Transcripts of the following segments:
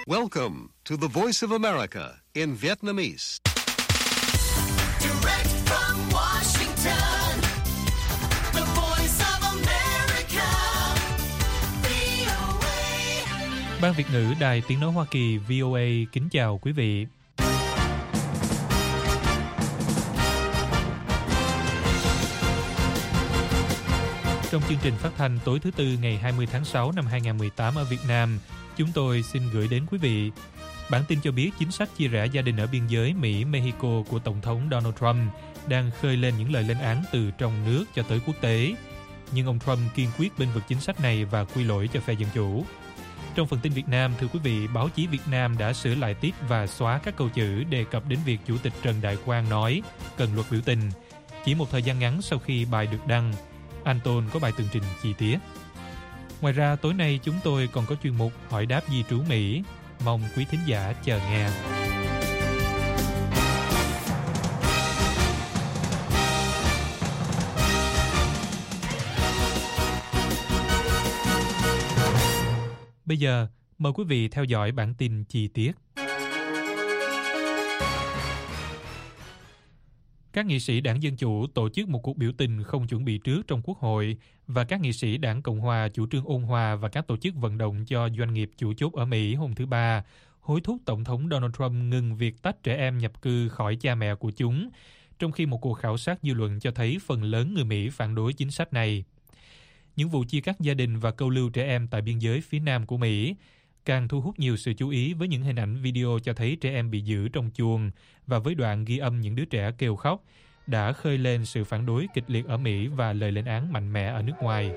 Welcome to the Voice of America in Vietnamese. Direct from Washington, the Voice of America, VOA. Ban Việt ngữ Đài Tiếng nói Hoa Kỳ VOA kính chào quý vị. Trong chương trình phát thanh tối thứ Tư ngày 20 tháng 6 năm 2018 ở Việt Nam, chúng tôi xin gửi đến quý vị bản tin cho biết chính sách chia rẽ gia đình ở biên giới Mỹ-Mexico của Tổng thống Donald Trump đang khơi lên những lời lên án từ trong nước cho tới quốc tế. Nhưng ông Trump kiên quyết bênh vực chính sách này và quy lỗi cho phe Dân Chủ. Trong phần tin Việt Nam, thưa quý vị, báo chí Việt Nam đã sửa lại tiết và xóa các câu chữ đề cập đến việc Chủ tịch Trần Đại Quang nói cần luật biểu tình. Chỉ một thời gian ngắn sau khi bài được đăng, Anton có bài tường trình chi tiết. Ngoài ra, tối nay chúng tôi còn có chuyên mục hỏi đáp di trú Mỹ. Mong quý thính giả chờ nghe. Bây giờ, mời quý vị theo dõi bản tin chi tiết. Các nghị sĩ đảng Dân Chủ tổ chức một cuộc biểu tình không chuẩn bị trước trong Quốc hội và các nghị sĩ đảng Cộng Hòa chủ trương ôn hòa và các tổ chức vận động cho doanh nghiệp chủ chốt ở Mỹ hôm thứ Ba hối thúc Tổng thống Donald Trump ngừng việc tách trẻ em nhập cư khỏi cha mẹ của chúng, trong khi một cuộc khảo sát dư luận cho thấy phần lớn người Mỹ phản đối chính sách này. Những vụ chia cắt gia đình và câu lưu trẻ em tại biên giới phía nam của Mỹ càng thu hút nhiều sự chú ý với những hình ảnh video cho thấy trẻ em bị giữ trong chuồng và với đoạn ghi âm những đứa trẻ kêu khóc đã khơi lên sự phản đối kịch liệt ở Mỹ và lời lên án mạnh mẽ ở nước ngoài.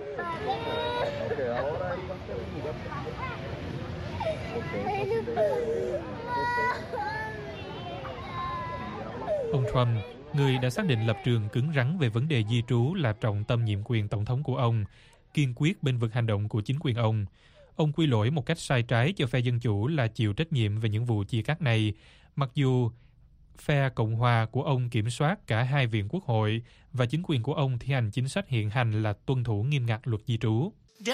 Ông Trump, người đã xác định lập trường cứng rắn về vấn đề di trú là trọng tâm nhiệm quyền tổng thống của ông, kiên quyết bênh vực hành động của chính quyền ông. Ông quy lỗi một cách sai trái cho phe Dân Chủ là chịu trách nhiệm về những vụ chia cắt này, mặc dù phe Cộng Hòa của ông kiểm soát cả hai viện Quốc hội và chính quyền của ông thi hành chính sách hiện hành là tuân thủ nghiêm ngặt luật di trú.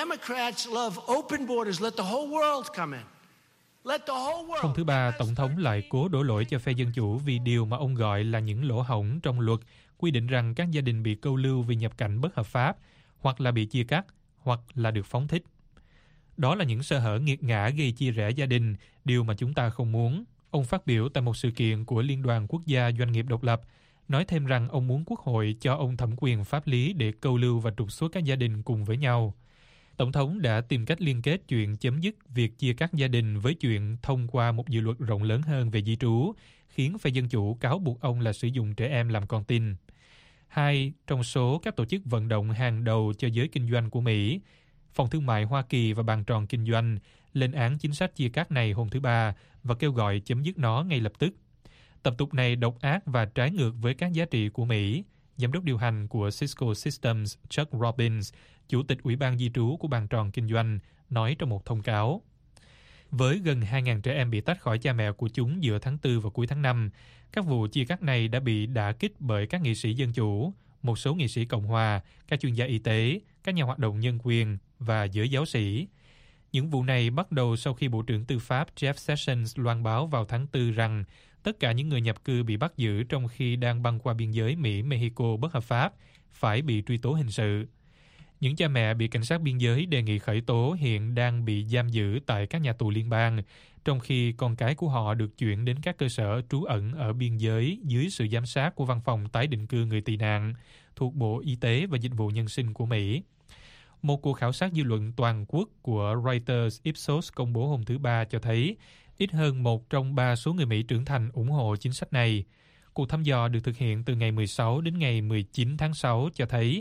Hôm thứ Ba, Tổng thống lại cố đổ lỗi cho phe Dân Chủ vì điều mà ông gọi là những lỗ hổng trong luật quy định rằng các gia đình bị câu lưu vì nhập cảnh bất hợp pháp, hoặc là bị chia cắt, hoặc là được phóng thích. Đó là những sơ hở nghiệt ngã gây chia rẽ gia đình, điều mà chúng ta không muốn. Ông phát biểu tại một sự kiện của Liên đoàn Quốc gia Doanh nghiệp Độc lập, nói thêm rằng ông muốn Quốc hội cho ông thẩm quyền pháp lý để câu lưu và trục xuất các gia đình cùng với nhau. Tổng thống đã tìm cách liên kết chuyện chấm dứt việc chia cắt gia đình với chuyện thông qua một dự luật rộng lớn hơn về di trú, khiến phe Dân Chủ cáo buộc ông là sử dụng trẻ em làm con tin. Hai trong số các tổ chức vận động hàng đầu cho giới kinh doanh của Mỹ, Phòng Thương mại Hoa Kỳ và Bàn tròn Kinh doanh, lên án chính sách chia cắt này hôm thứ Ba và kêu gọi chấm dứt nó ngay lập tức. Tập tục này độc ác và trái ngược với các giá trị của Mỹ, Giám đốc điều hành của Cisco Systems Chuck Robbins, Chủ tịch Ủy ban Di trú của Bàn tròn Kinh doanh, nói trong một thông cáo. Với gần 2.000 trẻ em bị tách khỏi cha mẹ của chúng giữa tháng 4 và cuối tháng 5, các vụ chia cắt này đã bị đả kích bởi các nghị sĩ Dân Chủ, một số nghị sĩ Cộng Hòa, các chuyên gia y tế, các nhà hoạt động nhân quyền và giới giáo sĩ. Những vụ này bắt đầu sau khi Bộ trưởng Tư pháp Jeff Sessions loan báo vào tháng 4 rằng tất cả những người nhập cư bị bắt giữ trong khi đang băng qua biên giới Mỹ-Mexico bất hợp pháp phải bị truy tố hình sự. Những cha mẹ bị cảnh sát biên giới đề nghị khởi tố hiện đang bị giam giữ tại các nhà tù liên bang, trong khi con cái của họ được chuyển đến các cơ sở trú ẩn ở biên giới dưới sự giám sát của Văn phòng Tái định cư người tị nạn thuộc Bộ Y tế và Dịch vụ Nhân sinh của Mỹ. Một cuộc khảo sát dư luận toàn quốc của Reuters Ipsos công bố hôm thứ Ba cho thấy ít hơn 1 trong 3 số người Mỹ trưởng thành ủng hộ chính sách này. Cuộc thăm dò được thực hiện từ ngày 16 đến ngày 19 tháng 6 cho thấy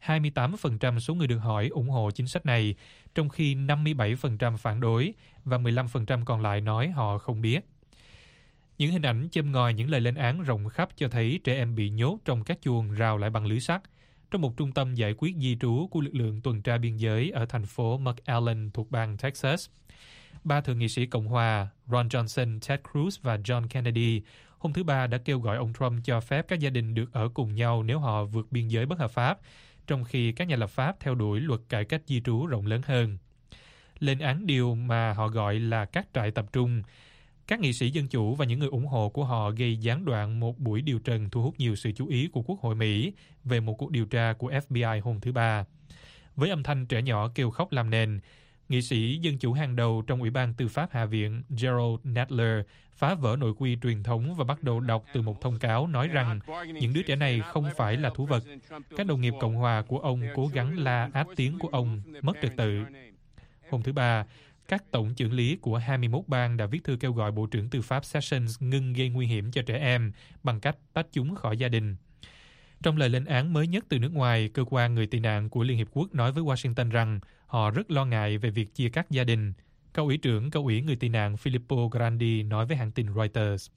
28% số người được hỏi ủng hộ chính sách này, trong khi 57% phản đối và 15% còn lại nói họ không biết. Những hình ảnh châm ngòi những lời lên án rộng khắp cho thấy trẻ em bị nhốt trong các chuồng rào lại bằng lưới sắt trong một trung tâm giải quyết di trú của lực lượng tuần tra biên giới ở thành phố McAllen thuộc bang Texas. Ba thượng nghị sĩ Cộng hòa Ron Johnson, Ted Cruz và John Kennedy hôm thứ Ba đã kêu gọi ông Trump cho phép các gia đình được ở cùng nhau nếu họ vượt biên giới bất hợp pháp, trong khi các nhà lập pháp theo đuổi luật cải cách di trú rộng lớn hơn. lên án điều mà họ gọi là các trại tập trung. Các nghị sĩ Dân Chủ và những người ủng hộ của họ gây gián đoạn một buổi điều trần thu hút nhiều sự chú ý của Quốc hội Mỹ về một cuộc điều tra của FBI hôm thứ Ba. Với âm thanh trẻ nhỏ kêu khóc làm nền, nghị sĩ Dân Chủ hàng đầu trong Ủy ban Tư pháp Hạ viện Gerald Nadler phá vỡ nội quy truyền thống và bắt đầu đọc từ một thông cáo nói rằng những đứa trẻ này không phải là thú vật. Các đồng nghiệp Cộng hòa của ông cố gắng la át tiếng của ông mất trật tự. Hôm thứ Ba, các tổng chưởng lý của 21 bang đã viết thư kêu gọi Bộ trưởng Tư pháp Sessions ngưng gây nguy hiểm cho trẻ em bằng cách tách chúng khỏi gia đình. Trong lời lên án mới nhất từ nước ngoài, cơ quan người tị nạn của Liên Hiệp Quốc nói với Washington rằng họ rất lo ngại về việc chia cắt gia đình. Cao ủy trưởng Cao ủy người tị nạn Filippo Grandi nói với hãng tin Reuters.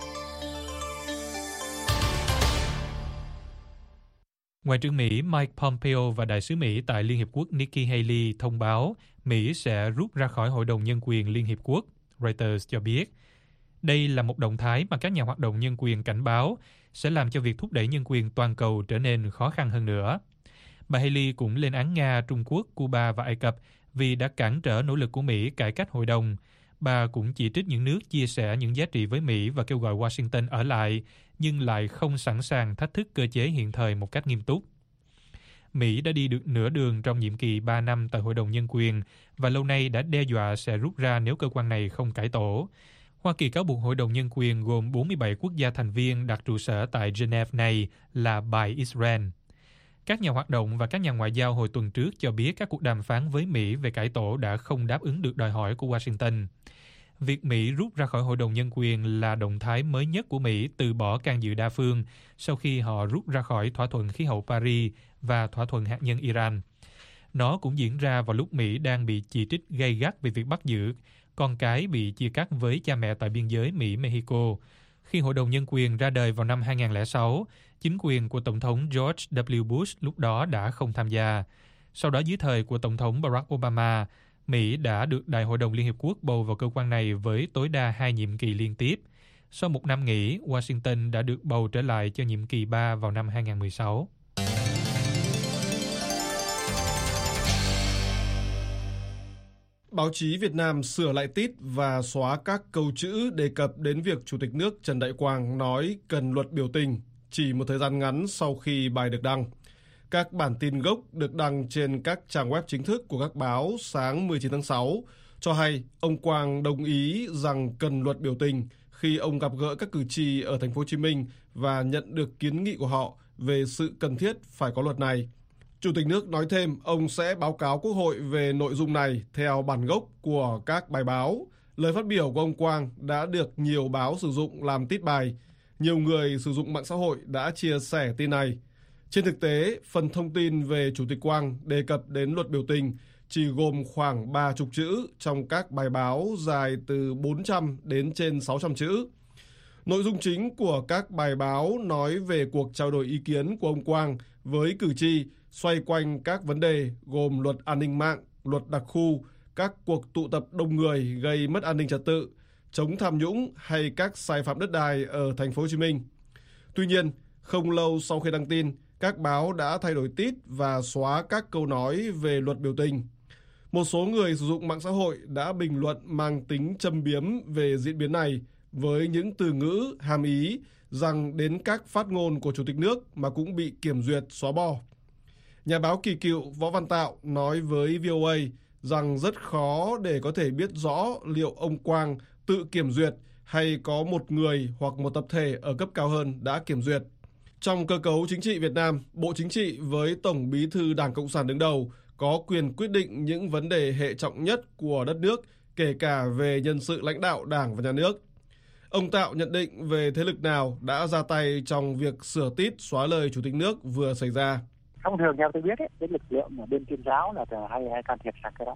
Ngoại trưởng Mỹ Mike Pompeo và đại sứ Mỹ tại Liên Hiệp Quốc Nikki Haley thông báo Mỹ sẽ rút ra khỏi Hội đồng Nhân quyền Liên Hiệp Quốc. Reuters cho biết, đây là một động thái mà các nhà hoạt động nhân quyền cảnh báo sẽ làm cho việc thúc đẩy nhân quyền toàn cầu trở nên khó khăn hơn nữa. Bà Haley cũng lên án Nga, Trung Quốc, Cuba và Ai Cập vì đã cản trở nỗ lực của Mỹ cải cách hội đồng. Bà cũng chỉ trích những nước chia sẻ những giá trị với Mỹ và kêu gọi Washington ở lại, nhưng lại không sẵn sàng thách thức cơ chế hiện thời một cách nghiêm túc. Mỹ đã đi được nửa đường trong nhiệm kỳ 3 năm tại Hội đồng Nhân quyền và lâu nay đã đe dọa sẽ rút ra nếu cơ quan này không cải tổ. Hoa Kỳ cáo buộc Hội đồng Nhân quyền gồm 47 quốc gia thành viên đặt trụ sở tại Geneva này là bài Israel. Các nhà hoạt động và các nhà ngoại giao hồi tuần trước cho biết các cuộc đàm phán với Mỹ về cải tổ đã không đáp ứng được đòi hỏi của Washington. Việc Mỹ rút ra khỏi Hội đồng Nhân quyền là động thái mới nhất của Mỹ từ bỏ can dự đa phương sau khi họ rút ra khỏi thỏa thuận khí hậu Paris và thỏa thuận hạt nhân Iran. Nó cũng diễn ra vào lúc Mỹ đang bị chỉ trích gay gắt về việc bắt giữ con cái bị chia cắt với cha mẹ tại biên giới Mỹ-Mexico. Khi Hội đồng Nhân quyền ra đời vào năm 2006, chính quyền của Tổng thống George W. Bush lúc đó đã không tham gia. Sau đó dưới thời của Tổng thống Barack Obama, Mỹ đã được Đại hội đồng Liên Hiệp Quốc bầu vào cơ quan này với tối đa 2 nhiệm kỳ liên tiếp. Sau một năm nghỉ, Washington đã được bầu trở lại cho nhiệm kỳ 3 vào năm 2016. Báo chí Việt Nam sửa lại tít và xóa các câu chữ đề cập đến việc Chủ tịch nước Trần Đại Quang nói cần luật biểu tình chỉ một thời gian ngắn sau khi bài được đăng. Các bản tin gốc được đăng trên các trang web chính thức của các báo sáng 19 tháng 6 cho hay ông Quang đồng ý rằng cần luật biểu tình khi ông gặp gỡ các cử tri ở thành phố Hồ Chí Minh và nhận được kiến nghị của họ về sự cần thiết phải có luật này. Chủ tịch nước nói thêm ông sẽ báo cáo Quốc hội về nội dung này theo bản gốc của các bài báo. Lời phát biểu của ông Quang đã được nhiều báo sử dụng làm tít bài. Nhiều người sử dụng mạng xã hội đã chia sẻ tin này. Trên thực tế, phần thông tin về Chủ tịch Quang đề cập đến luật biểu tình chỉ gồm khoảng 30 chữ trong các bài báo dài từ 400 đến trên 600 chữ. Nội dung chính của các bài báo nói về cuộc trao đổi ý kiến của ông Quang với cử tri xoay quanh các vấn đề gồm luật an ninh mạng, luật đặc khu, các cuộc tụ tập đông người gây mất an ninh trật tự, chống tham nhũng hay các sai phạm đất đai ở thành phố Hồ Chí Minh. Tuy nhiên, không lâu sau khi đăng tin, các báo đã thay đổi tít và xóa các câu nói về luật biểu tình. Một số người sử dụng mạng xã hội đã bình luận mang tính châm biếm về diễn biến này với những từ ngữ hàm ý rằng đến các phát ngôn của Chủ tịch nước mà cũng bị kiểm duyệt xóa bỏ. Nhà báo kỳ cựu Võ Văn Tạo nói với VOA rằng rất khó để có thể biết rõ liệu ông Quang tự kiểm duyệt hay có một người hoặc một tập thể ở cấp cao hơn đã kiểm duyệt. Trong cơ cấu chính trị Việt Nam, Bộ Chính trị với Tổng Bí thư Đảng Cộng sản đứng đầu có quyền quyết định những vấn đề hệ trọng nhất của đất nước, kể cả về nhân sự lãnh đạo Đảng và Nhà nước. Ông Tạo nhận định về thế lực nào đã ra tay trong việc sửa tít xóa lời Chủ tịch nước vừa xảy ra. Thông thường theo tôi biết ấy, cái lực lượng ở bên tuyên giáo là hay can thiệp sang cái đó,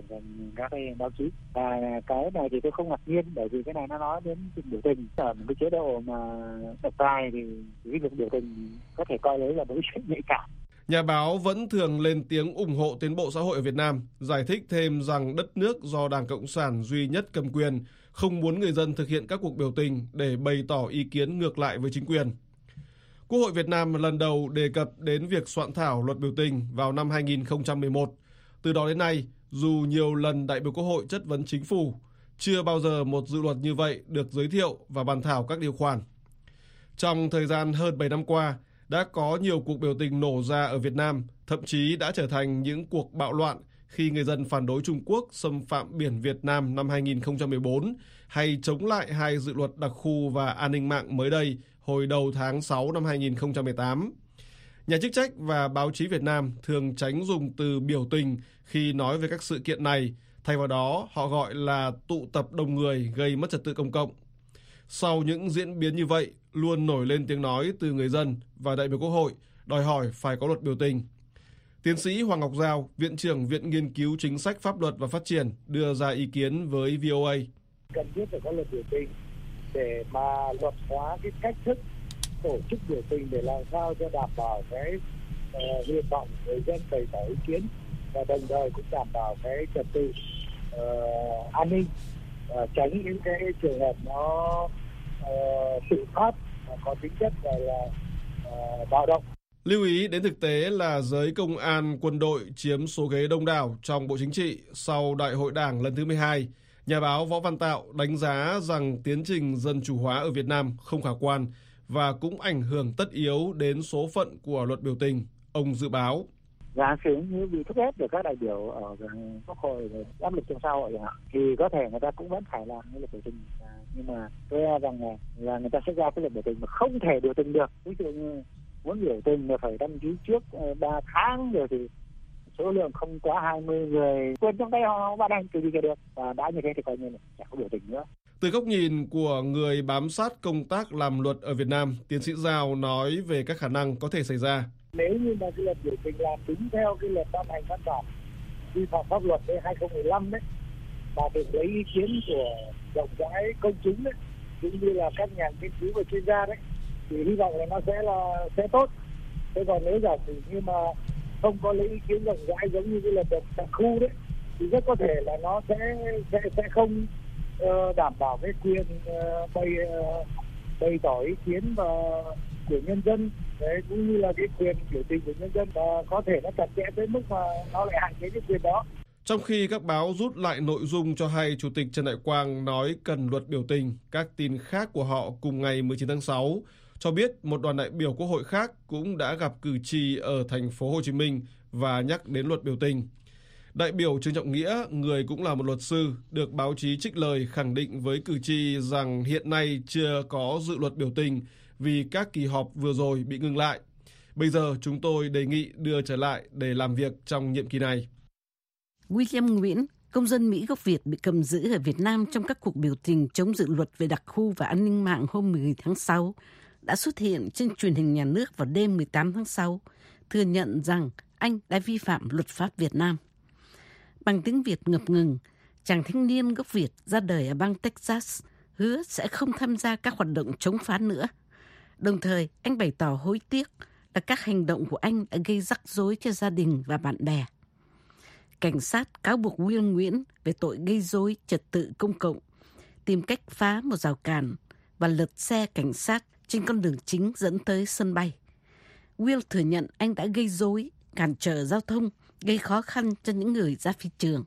các cái báo chí. Và cái này thì tôi không ngạc nhiên, bởi vì cái này nó nói đến việc biểu tình. Ở một cái chế độ mà độc tài thì cái việc biểu tình có thể coi đấy là một chuyện nhạy cảm. Nhà báo vẫn thường lên tiếng ủng hộ tiến bộ xã hội ở Việt Nam, giải thích thêm rằng đất nước do Đảng Cộng sản duy nhất cầm quyền, không muốn người dân thực hiện các cuộc biểu tình để bày tỏ ý kiến ngược lại với chính quyền. Quốc hội Việt Nam lần đầu đề cập đến việc soạn thảo luật biểu tình vào năm 2011. Từ đó đến nay, dù nhiều lần đại biểu Quốc hội chất vấn chính phủ, chưa bao giờ một dự luật như vậy được giới thiệu và bàn thảo các điều khoản. Trong thời gian hơn 7 năm qua, đã có nhiều cuộc biểu tình nổ ra ở Việt Nam, thậm chí đã trở thành những cuộc bạo loạn khi người dân phản đối Trung Quốc xâm phạm biển Việt Nam năm 2014 hay chống lại hai dự luật đặc khu và an ninh mạng mới đây hồi đầu tháng 6 năm 2018. Nhà chức trách và báo chí Việt Nam thường tránh dùng từ biểu tình khi nói về các sự kiện này, thay vào đó họ gọi là tụ tập đông người gây mất trật tự công cộng. Sau những diễn biến như vậy, luôn nổi lên tiếng nói từ người dân và đại biểu Quốc hội đòi hỏi phải có luật biểu tình. Tiến sĩ Hoàng Ngọc Giao, Viện trưởng Viện Nghiên cứu Chính sách Pháp luật và Phát triển đưa ra ý kiến với VOA. Cần thiết phải có luật biểu tình để mà luật hóa cái cách thức tổ chức biểu tình để làm sao cho đảm bảo cái nguyện vọng người dân bày tỏ ý kiến và đồng thời cũng đảm bảo cái trật tự an ninh, tránh những cái trường hợp nó tự phát có tính chất là bạo động. Lưu ý đến thực tế là giới công an, quân đội chiếm số ghế đông đảo trong Bộ Chính trị sau Đại hội Đảng lần thứ 12. Nhà báo Võ Văn Tạo đánh giá rằng tiến trình dân chủ hóa ở Việt Nam không khả quan và cũng ảnh hưởng tất yếu đến số phận của luật biểu tình. Ông dự báo. Giả sử như bị thúc ép được các đại biểu ở Quốc hội áp lực trong xã hội thì có thể người ta cũng vẫn phải làm cái luật biểu tình, nhưng mà tôi rằng là người ta sẽ ra cái luật biểu tình mà không thể biểu tình được. Ví dụ như muốn biểu tình là phải đăng ký trước 3 tháng rồi thì số lượng không quá 20 người, quên trong tay họ ban hành từ gì được, và đã như thế thì coi như là chẳng có biểu tình nữa. Từ góc nhìn của người bám sát công tác làm luật ở Việt Nam, tiến sĩ Giao nói về các khả năng có thể xảy ra. Nếu như mà cái luật biểu tình làm đúng theo cái luật ban hành văn bản vi phạm pháp luật 2015 đấy, và được lấy ý kiến của rộng rãi công chúng đấy, cũng như là các nhà nghiên cứu và chuyên gia đấy, thì hy vọng là nó sẽ tốt. Thế còn nếu giả sử như mà không có lấy ý kiến rộng rãi giống như cái luật đặc khu đấy, thì rất có thể là nó sẽ không đảm bảo cái quyền bày tỏ ý kiến và của nhân dân, đấy, cũng như là cái quyền biểu tình của nhân dân, và có thể nó chặt chẽ tới mức mà nó lại hạn chế cái quyền đó. Trong khi các báo rút lại nội dung cho hay Chủ tịch Trần Đại Quang nói cần luật biểu tình, các tin khác của họ cùng ngày 19 tháng 6 cho biết một đoàn đại biểu Quốc hội khác cũng đã gặp cử tri ở thành phố Hồ Chí Minh và nhắc đến luật biểu tình. Đại biểu Trương Trọng Nghĩa, người cũng là một luật sư, được báo chí trích lời khẳng định với cử tri rằng hiện nay chưa có dự luật biểu tình vì các kỳ họp vừa rồi bị ngừng lại. Bây giờ chúng tôi đề nghị đưa trở lại để làm việc trong nhiệm kỳ này. William Nguyễn, công dân Mỹ gốc Việt bị cầm giữ ở Việt Nam trong các cuộc biểu tình chống dự luật về đặc khu và an ninh mạng hôm 10 tháng 6, đã xuất hiện trên truyền hình nhà nước vào đêm 18 tháng 6, thừa nhận rằng anh đã vi phạm luật pháp Việt Nam. Bằng tiếng Việt ngập ngừng, chàng thanh niên gốc Việt ra đời ở bang Texas hứa sẽ không tham gia các hoạt động chống phá nữa. Đồng thời, anh bày tỏ hối tiếc là các hành động của anh đã gây rắc rối cho gia đình và bạn bè. Cảnh sát cáo buộc Will Nguyễn về tội gây rối trật tự công cộng, tìm cách phá một rào cản và lật xe cảnh sát trên con đường chính dẫn tới sân bay. Will thừa nhận anh đã gây rối, cản trở giao thông, gây khó khăn cho những người ra phi trường.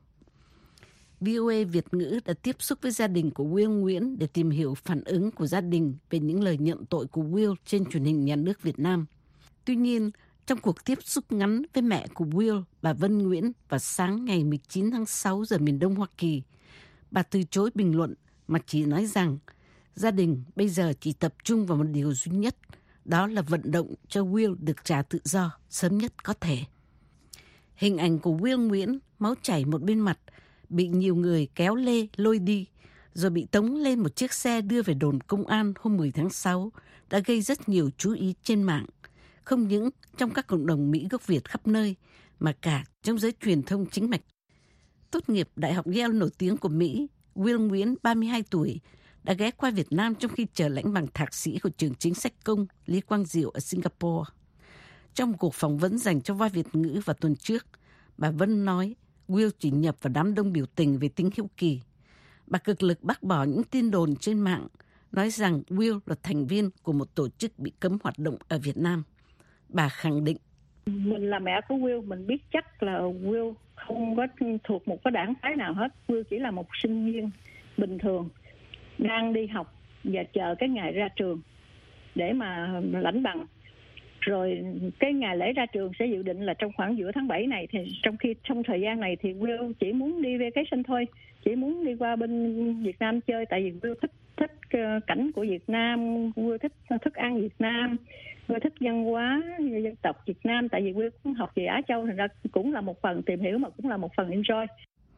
VOA Việt ngữ đã tiếp xúc với gia đình của Will Nguyễn để tìm hiểu phản ứng của gia đình về những lời nhận tội của Will trên truyền hình nhà nước Việt Nam. Tuy nhiên, trong cuộc tiếp xúc ngắn với mẹ của Will, bà Vân Nguyễn, vào sáng ngày 19 tháng 6 giờ miền Đông Hoa Kỳ, bà từ chối bình luận mà chỉ nói rằng gia đình bây giờ chỉ tập trung vào một điều duy nhất, đó là vận động cho Will được trả tự do sớm nhất có thể. Hình ảnh của Will Nguyễn, máu chảy một bên mặt, bị nhiều người kéo lê lôi đi, rồi bị tống lên một chiếc xe đưa về đồn công an hôm 10 tháng 6, đã gây rất nhiều chú ý trên mạng, không những trong các cộng đồng Mỹ gốc Việt khắp nơi, mà cả trong giới truyền thông chính mạch. Tốt nghiệp Đại học Yale nổi tiếng của Mỹ, Will Nguyễn, 32 tuổi, đã ghé qua Việt Nam trong khi chờ lãnh bằng thạc sĩ của trường chính sách công Lý Quang Diệu ở Singapore. Trong cuộc phỏng vấn dành cho VOA Việt ngữ vào tuần trước, bà Vân nói Will chỉ nhập vào đám đông biểu tình về tính hiếu kỳ. Bà cực lực bác bỏ những tin đồn trên mạng, nói rằng Will là thành viên của một tổ chức bị cấm hoạt động ở Việt Nam. Bà khẳng định. Mình là mẹ của Will, mình biết chắc là Will không có thuộc một cái đảng phái nào hết. Will chỉ là một sinh viên bình thường đang đi học và chờ cái ngày ra trường để mà lãnh bằng. Rồi cái ngày lễ ra trường sẽ dự định là trong khoảng giữa tháng 7 này, thì trong thời gian này thì Will chỉ muốn đi vacation thôi, chỉ muốn đi qua bên Việt Nam chơi, tại vì Will thích cảnh của Việt Nam, Will thích thức ăn Việt Nam, Will thích văn hóa dân tộc Việt Nam, tại vì Will cũng học về Á Châu, thành ra cũng là một phần tìm hiểu mà cũng là một phần enjoy.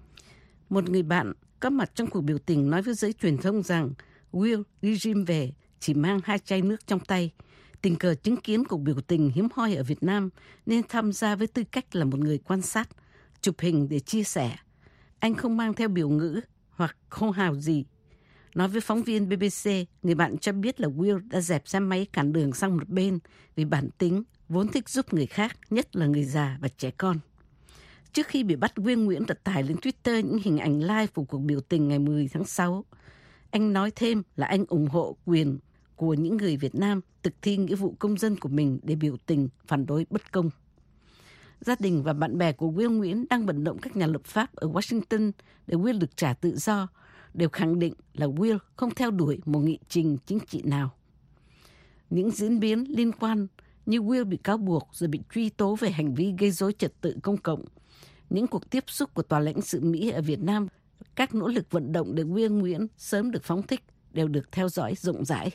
Một người bạn có mặt trong cuộc biểu tình nói với giới truyền thông rằng Will đi gym về chỉ mang 2 chai nước trong tay. Tình cờ chứng kiến cuộc biểu tình hiếm hoi ở Việt Nam nên tham gia với tư cách là một người quan sát, chụp hình để chia sẻ. Anh không mang theo biểu ngữ hoặc hô hào gì. Nói với phóng viên BBC, người bạn cho biết là Will đã dẹp xe máy cản đường sang một bên vì bản tính vốn thích giúp người khác, nhất là người già và trẻ con. Trước khi bị bắt, Will Nguyễn đã tải lên Twitter những hình ảnh live của cuộc biểu tình ngày 10 tháng 6. Anh nói thêm là anh ủng hộ quyền của những người Việt Nam thực thi nghĩa vụ công dân của mình để biểu tình phản đối bất công. Gia đình và bạn bè của Will Nguyễn đang vận động các nhà lập pháp ở Washington để Will được trả tự do, đều khẳng định là Will không theo đuổi một nghị trình chính trị nào. Những diễn biến liên quan như Will bị cáo buộc rồi bị truy tố về hành vi gây rối trật tự công cộng, những cuộc tiếp xúc của tòa lãnh sự Mỹ ở Việt Nam, các nỗ lực vận động để Will Nguyễn sớm được phóng thích đều được theo dõi rộng rãi.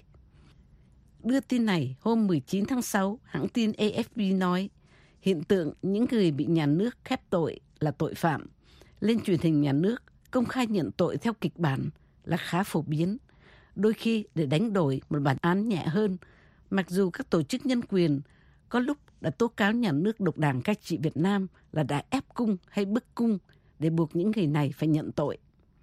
Đưa tin này hôm 19 tháng 6, hãng tin AFP nói hiện tượng những người bị nhà nước khép tội là tội phạm lên truyền hình nhà nước công khai nhận tội theo kịch bản là khá phổ biến, đôi khi để đánh đổi một bản án nhẹ hơn, mặc dù các tổ chức nhân quyền có lúc đã tố cáo nhà nước độc đảng cai trị Việt Nam là đã ép cung hay bức cung để buộc những người này phải nhận tội.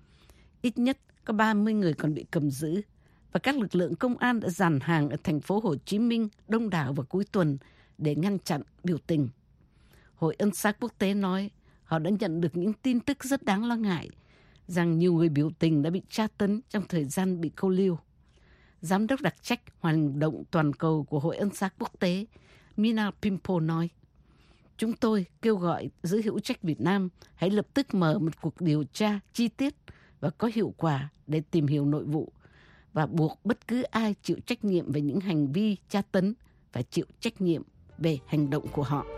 Ít nhất có 30 người còn bị cầm giữ, và các lực lượng công an đã dàn hàng ở thành phố Hồ Chí Minh đông đảo vào cuối tuần để ngăn chặn biểu tình. Hội Ân xá Quốc tế nói họ đã nhận được những tin tức rất đáng lo ngại rằng nhiều người biểu tình đã bị tra tấn trong thời gian bị câu lưu. Giám đốc đặc trách hoạt động toàn cầu của Hội Ân xá Quốc tế Mina Pimpo nói: "Chúng tôi kêu gọi giới hữu trách Việt Nam hãy lập tức mở một cuộc điều tra chi tiết và có hiệu quả để tìm hiểu nội vụ và buộc bất cứ ai chịu trách nhiệm về những hành vi tra tấn phải chịu trách nhiệm về hành động của họ."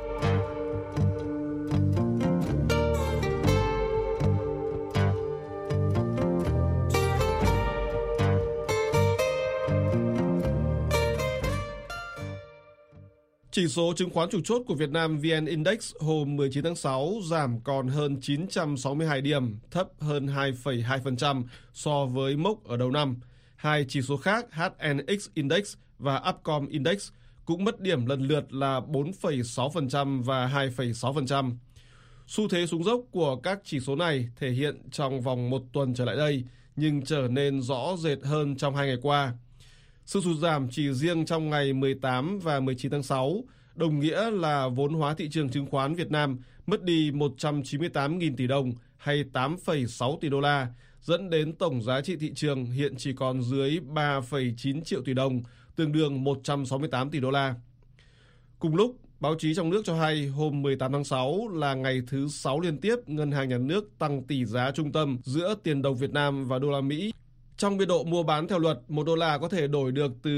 Chỉ số chứng khoán chủ chốt của Việt Nam VN Index hôm 19 tháng 6 giảm còn hơn 962 điểm, thấp hơn 2,2% so với mốc ở đầu năm. Hai chỉ số khác HNX Index và Upcom Index cũng mất điểm lần lượt là 4,6% và 2,6%. Xu thế xuống dốc của các chỉ số này thể hiện trong vòng một tuần trở lại đây, nhưng trở nên rõ rệt hơn trong 2 ngày qua. Sự sụt giảm chỉ riêng trong ngày 18 và 19 tháng 6 đồng nghĩa là vốn hóa thị trường chứng khoán Việt Nam mất đi 198.000 tỷ đồng hay 8,6 tỷ đô la, dẫn đến tổng giá trị thị trường hiện chỉ còn dưới 3,9 triệu tỷ đồng, tương đương 168 tỷ đô la. Cùng lúc, báo chí trong nước cho hay hôm 18 tháng 6 là ngày thứ 6 liên tiếp Ngân hàng Nhà nước tăng tỷ giá trung tâm giữa tiền đồng Việt Nam và đô la Mỹ. Trong biên độ mua bán theo luật, 1 đô la có thể đổi được từ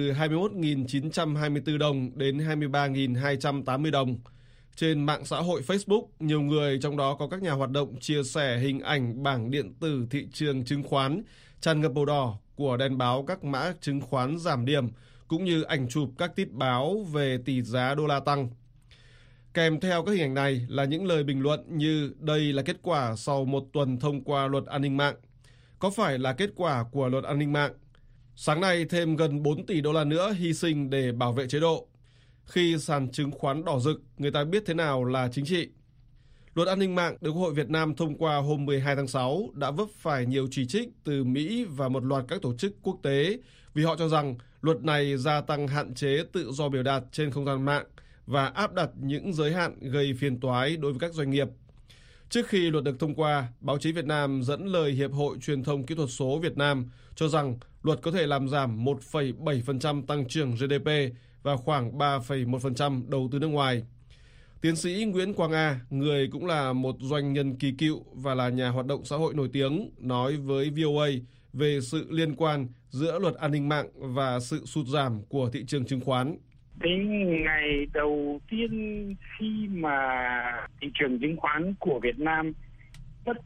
21.924 đồng đến 23.280 đồng. Trên mạng xã hội Facebook, nhiều người, trong đó có các nhà hoạt động, chia sẻ hình ảnh bảng điện tử thị trường chứng khoán tràn ngập màu đỏ của đèn báo các mã chứng khoán giảm điểm, cũng như ảnh chụp các tít báo về tỷ giá đô la tăng. Kèm theo các hình ảnh này là những lời bình luận như đây là kết quả sau một tuần thông qua luật an ninh mạng. Có phải là kết quả của luật an ninh mạng? Sáng nay thêm gần 4 tỷ đô la nữa hy sinh để bảo vệ chế độ. Khi sàn chứng khoán đỏ rực, người ta biết thế nào là chính trị. Luật an ninh mạng được Quốc hội Việt Nam thông qua hôm 12 tháng 6 đã vấp phải nhiều chỉ trích từ Mỹ và một loạt các tổ chức quốc tế vì họ cho rằng luật này gia tăng hạn chế tự do biểu đạt trên không gian mạng và áp đặt những giới hạn gây phiền toái đối với các doanh nghiệp. Trước khi luật được thông qua, báo chí Việt Nam dẫn lời Hiệp hội Truyền thông Kỹ thuật số Việt Nam cho rằng luật có thể làm giảm 1,7% tăng trưởng GDP và khoảng 3,1% đầu tư nước ngoài. Tiến sĩ Nguyễn Quang A, người cũng là một doanh nhân kỳ cựu và là nhà hoạt động xã hội nổi tiếng, nói với VOA về sự liên quan giữa luật an ninh mạng và sự sụt giảm của thị trường chứng khoán. Cái ngày đầu tiên khi mà thị trường chứng khoán của Việt Nam mất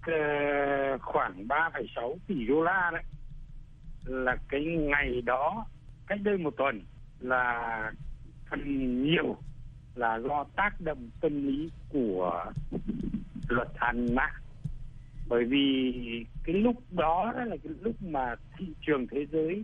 khoảng 3,6 tỷ đô la đấy, là cái ngày đó cách đây một tuần, là phần nhiều là do tác động tâm lý của luật an ninh mạng. Bởi vì cái lúc đó là cái lúc mà thị trường thế giới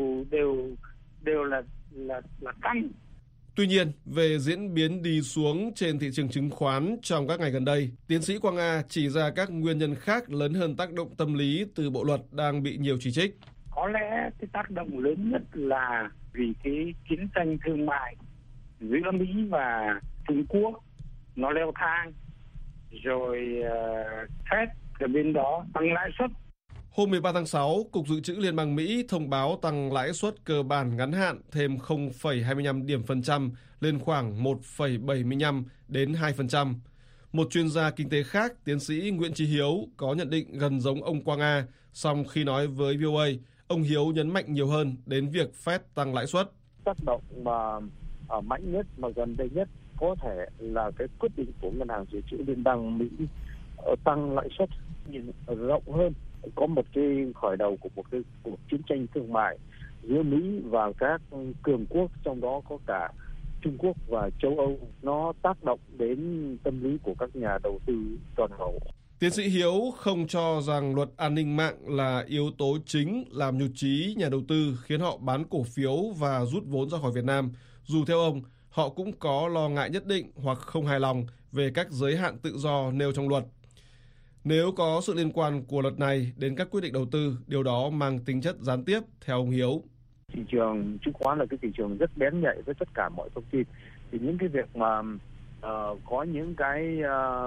đều là tăng. Tuy nhiên, về diễn biến đi xuống trên thị trường chứng khoán trong các ngày gần đây, tiến sĩ Quang A chỉ ra các nguyên nhân khác lớn hơn tác động tâm lý từ bộ luật đang bị nhiều chỉ trích. Có lẽ cái tác động lớn nhất là vì cái chiến tranh thương mại giữa Mỹ và Trung Quốc nó leo thang, rồi Fed ở bên đó tăng lãi suất. Hôm 13 tháng 6, Cục Dự trữ Liên bang Mỹ thông báo tăng lãi suất cơ bản ngắn hạn thêm 0,25 điểm phần trăm lên khoảng 1,75 đến 2%. Một chuyên gia kinh tế khác, tiến sĩ Nguyễn Chí Hiếu, có nhận định gần giống ông Quang A, song khi nói với VOA, ông Hiếu nhấn mạnh nhiều hơn đến việc Fed tăng lãi suất. Tác động mà mạnh nhất mà gần đây nhất có thể là cái quyết định của Ngân hàng Dự trữ Liên bang Mỹ tăng lãi suất nhìn rộng hơn. Có một cái khởi đầu của một cái cuộc chiến tranh thương mại giữa Mỹ và các cường quốc, trong đó có cả Trung Quốc và châu Âu. Nó tác động đến tâm lý của các nhà đầu tư toàn cầu. Tiến sĩ Hiếu không cho rằng luật an ninh mạng là yếu tố chính làm nhụt chí nhà đầu tư, khiến họ bán cổ phiếu và rút vốn ra khỏi Việt Nam. Dù theo ông, họ cũng có lo ngại nhất định hoặc không hài lòng về các giới hạn tự do nêu trong luật. Nếu có sự liên quan của luật này đến các quyết định đầu tư, điều đó mang tính chất gián tiếp, theo ông Hiếu. Thị trường chứng khoán là cái thị trường rất bén nhạy với tất cả mọi thông tin. Thì những cái việc mà có những cái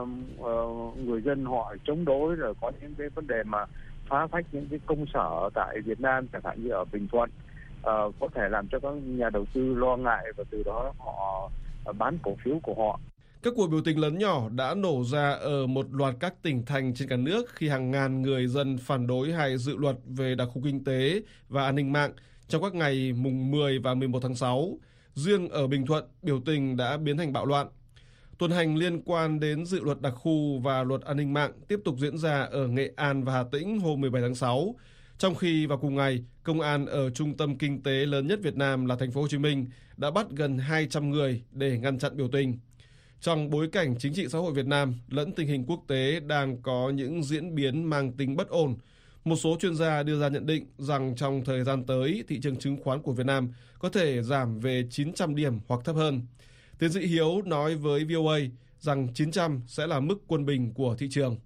người dân họ chống đối, rồi có những cái vấn đề mà phá phách những cái công sở tại Việt Nam, chẳng hạn như ở Bình Thuận, có thể làm cho các nhà đầu tư lo ngại và từ đó họ bán cổ phiếu của họ. Các cuộc biểu tình lớn nhỏ đã nổ ra ở một loạt các tỉnh thành trên cả nước khi hàng ngàn người dân phản đối hai dự luật về đặc khu kinh tế và an ninh mạng trong các ngày mùng 10 và 11 tháng 6. Riêng ở Bình Thuận, biểu tình đã biến thành bạo loạn. Tuần hành liên quan đến dự luật đặc khu và luật an ninh mạng tiếp tục diễn ra ở Nghệ An và Hà Tĩnh hôm 17 tháng 6. Trong khi vào cùng ngày, công an ở trung tâm kinh tế lớn nhất Việt Nam là thành phố Hồ Chí Minh đã bắt gần 200 người để ngăn chặn biểu tình. Trong bối cảnh chính trị xã hội Việt Nam lẫn tình hình quốc tế đang có những diễn biến mang tính bất ổn, một số chuyên gia đưa ra nhận định rằng trong thời gian tới, thị trường chứng khoán của Việt Nam có thể giảm về 900 điểm hoặc thấp hơn. Tiến sĩ Hiếu nói với VOA rằng 900 sẽ là mức quân bình của thị trường.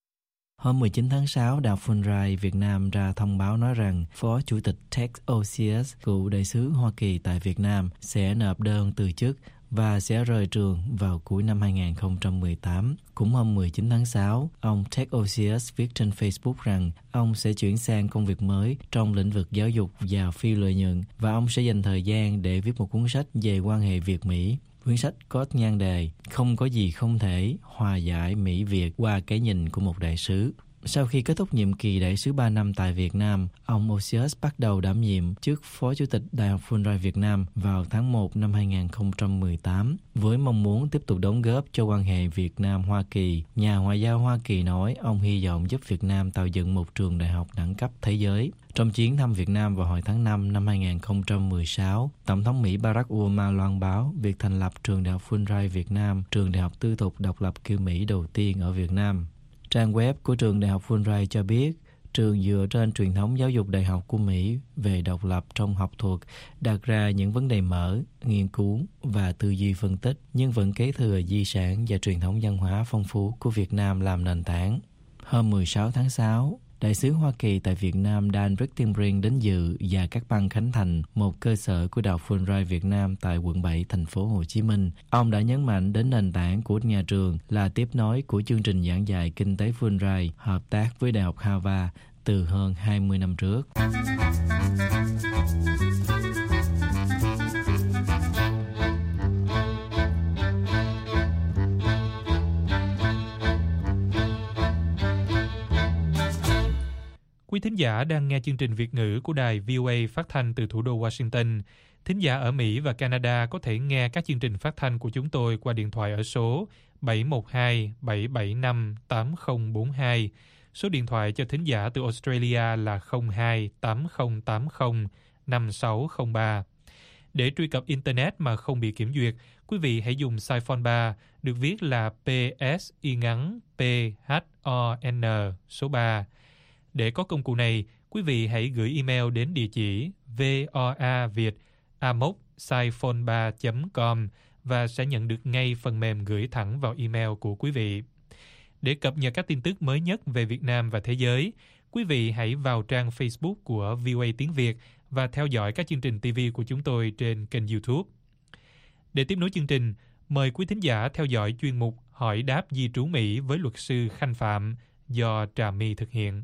Hôm 19 tháng 6, Đại học Fulbright Việt Nam ra thông báo nói rằng Phó Chủ tịch Ted Osius, cựu đại sứ Hoa Kỳ tại Việt Nam, sẽ nộp đơn từ chức và sẽ rời trường vào cuối năm 2018. Cũng hôm 19 tháng 6, ông Ted Osius viết trên Facebook rằng ông sẽ chuyển sang công việc mới trong lĩnh vực giáo dục và phi lợi nhuận và ông sẽ dành thời gian để viết một cuốn sách về quan hệ Việt-Mỹ. Cuốn sách có nhan đề Không có gì không thể, hòa giải Mỹ-Việt qua cái nhìn của một đại sứ. Sau khi kết thúc nhiệm kỳ đại sứ 3 năm tại Việt Nam, ông Osius bắt đầu đảm nhiệm chức Phó Chủ tịch Đại học Fulbright Việt Nam vào tháng 1 năm 2018 với mong muốn tiếp tục đóng góp cho quan hệ Việt Nam-Hoa Kỳ. Nhà ngoại giao Hoa Kỳ nói ông hy vọng giúp Việt Nam tạo dựng một trường đại học đẳng cấp thế giới. Trong chuyến thăm Việt Nam vào hồi tháng 5 năm 2016, Tổng thống Mỹ Barack Obama loan báo việc thành lập trường đại học Fulbright Việt Nam, trường đại học tư thục độc lập kiểu Mỹ đầu tiên ở Việt Nam. Trang web của trường Đại học Fulbright cho biết, trường dựa trên truyền thống giáo dục đại học của Mỹ về độc lập trong học thuật, đặt ra những vấn đề mở, nghiên cứu và tư duy phân tích, nhưng vẫn kế thừa di sản và truyền thống văn hóa phong phú của Việt Nam làm nền tảng. Hôm 16 tháng 6, Đại sứ Hoa Kỳ tại Việt Nam Dan Richtenbrink đến dự và cắt băng khánh thành một cơ sở của Đại học Fulbright Việt Nam tại quận 7, thành phố Hồ Chí Minh. Ông đã nhấn mạnh đến nền tảng của nhà trường là tiếp nối của chương trình giảng dạy kinh tế Fulbright hợp tác với Đại học Harvard từ hơn 20 năm trước. quý thính giả đang nghe chương trình Việt ngữ của đài VOA phát thanh từ thủ đô Washington. Thính giả ở Mỹ và Canada có thể nghe các chương trình phát thanh của chúng tôi qua điện thoại ở số 712-775-8042. Số điện thoại cho thính giả từ Australia là 02-8080-5603. Để truy cập Internet mà không bị kiểm duyệt, quý vị hãy dùng Siphon 3, được viết là PSY-PHON số 3. Để có công cụ này, quý vị hãy gửi email đến địa chỉ voaviet@siphon3.com và sẽ nhận được ngay phần mềm gửi thẳng vào email của quý vị. Để cập nhật các tin tức mới nhất về Việt Nam và thế giới, quý vị hãy vào trang Facebook của VOA Tiếng Việt và theo dõi các chương trình TV của chúng tôi trên kênh YouTube. Để tiếp nối chương trình, mời quý thính giả theo dõi chuyên mục Hỏi đáp di trú Mỹ với luật sư Khanh Phạm do Trà My thực hiện.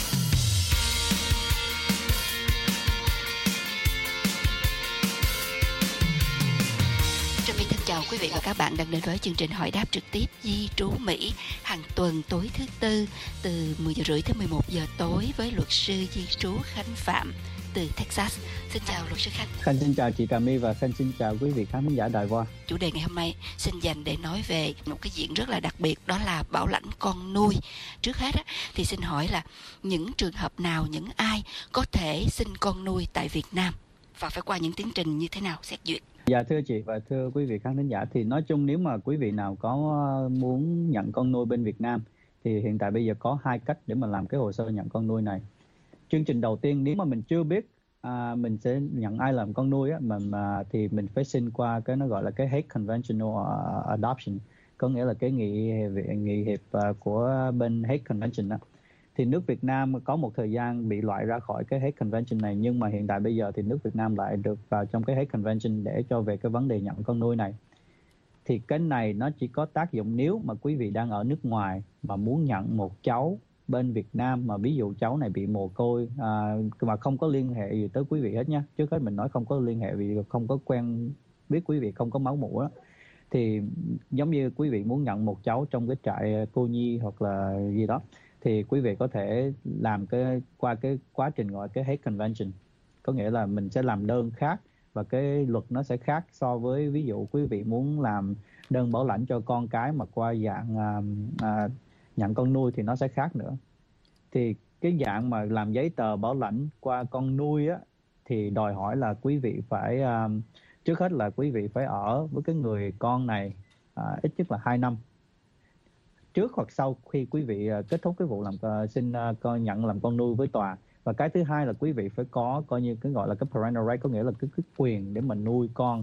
Chào quý vị và các bạn đang đến với chương trình hỏi đáp trực tiếp di trú Mỹ hàng tuần tối thứ Tư từ 10 giờ rưỡi tới 11 giờ tối với luật sư di trú Khanh Phạm từ Texas. Xin chào luật sư Khanh. Khanh xin chào chị Trà My và Khanh xin chào quý vị khán giả đài VOA. Chủ đề ngày hôm nay xin dành để nói về một cái diện rất là đặc biệt, đó là bảo lãnh con nuôi. Trước hết thì xin hỏi là những trường hợp nào, những ai có thể xin con nuôi tại Việt Nam và phải qua những tiến trình như thế nào xét duyệt? Dạ thưa chị và thưa quý vị khán giả, thì nói chung nếu mà quý vị nào có muốn nhận con nuôi bên Việt Nam thì hiện tại bây giờ có 2 cách để mà làm cái hồ sơ nhận con nuôi này. Chương trình đầu tiên, nếu mà mình chưa biết mình sẽ nhận ai làm con nuôi á, thì mình phải xin qua cái nó gọi là cái Hague Conventional Adoption, có nghĩa là cái nghị hiệp của bên Hague Convention đó. Thì nước Việt Nam có một thời gian bị loại ra khỏi cái Hague Convention này, nhưng mà hiện tại bây giờ thì nước Việt Nam lại được vào trong cái Hague Convention để cho về cái vấn đề nhận con nuôi này. Thì cái này nó chỉ có tác dụng nếu mà quý vị đang ở nước ngoài mà muốn nhận một cháu bên Việt Nam, mà ví dụ cháu này bị mồ côi mà không có liên hệ gì tới quý vị hết nhé. Trước hết mình nói không có liên hệ vì không có quen biết quý vị, không có máu mủ đó. Thì giống như quý vị muốn nhận một cháu trong cái trại cô nhi hoặc là gì đó, thì quý vị có thể làm qua cái quá trình gọi cái Hague Convention. Có nghĩa là mình sẽ làm đơn khác và cái luật nó sẽ khác so với ví dụ quý vị muốn làm đơn bảo lãnh cho con cái mà qua dạng nhận con nuôi thì nó sẽ khác nữa. Thì cái dạng mà làm giấy tờ bảo lãnh qua con nuôi á, thì đòi hỏi là quý vị phải trước hết là quý vị phải ở với cái người con này ít nhất là 2 năm trước hoặc sau khi quý vị kết thúc cái vụ xin nhận làm con nuôi với tòa. Và cái thứ hai là quý vị phải có coi như cái gọi là cái parental right, có nghĩa là cái quyền để mà nuôi con,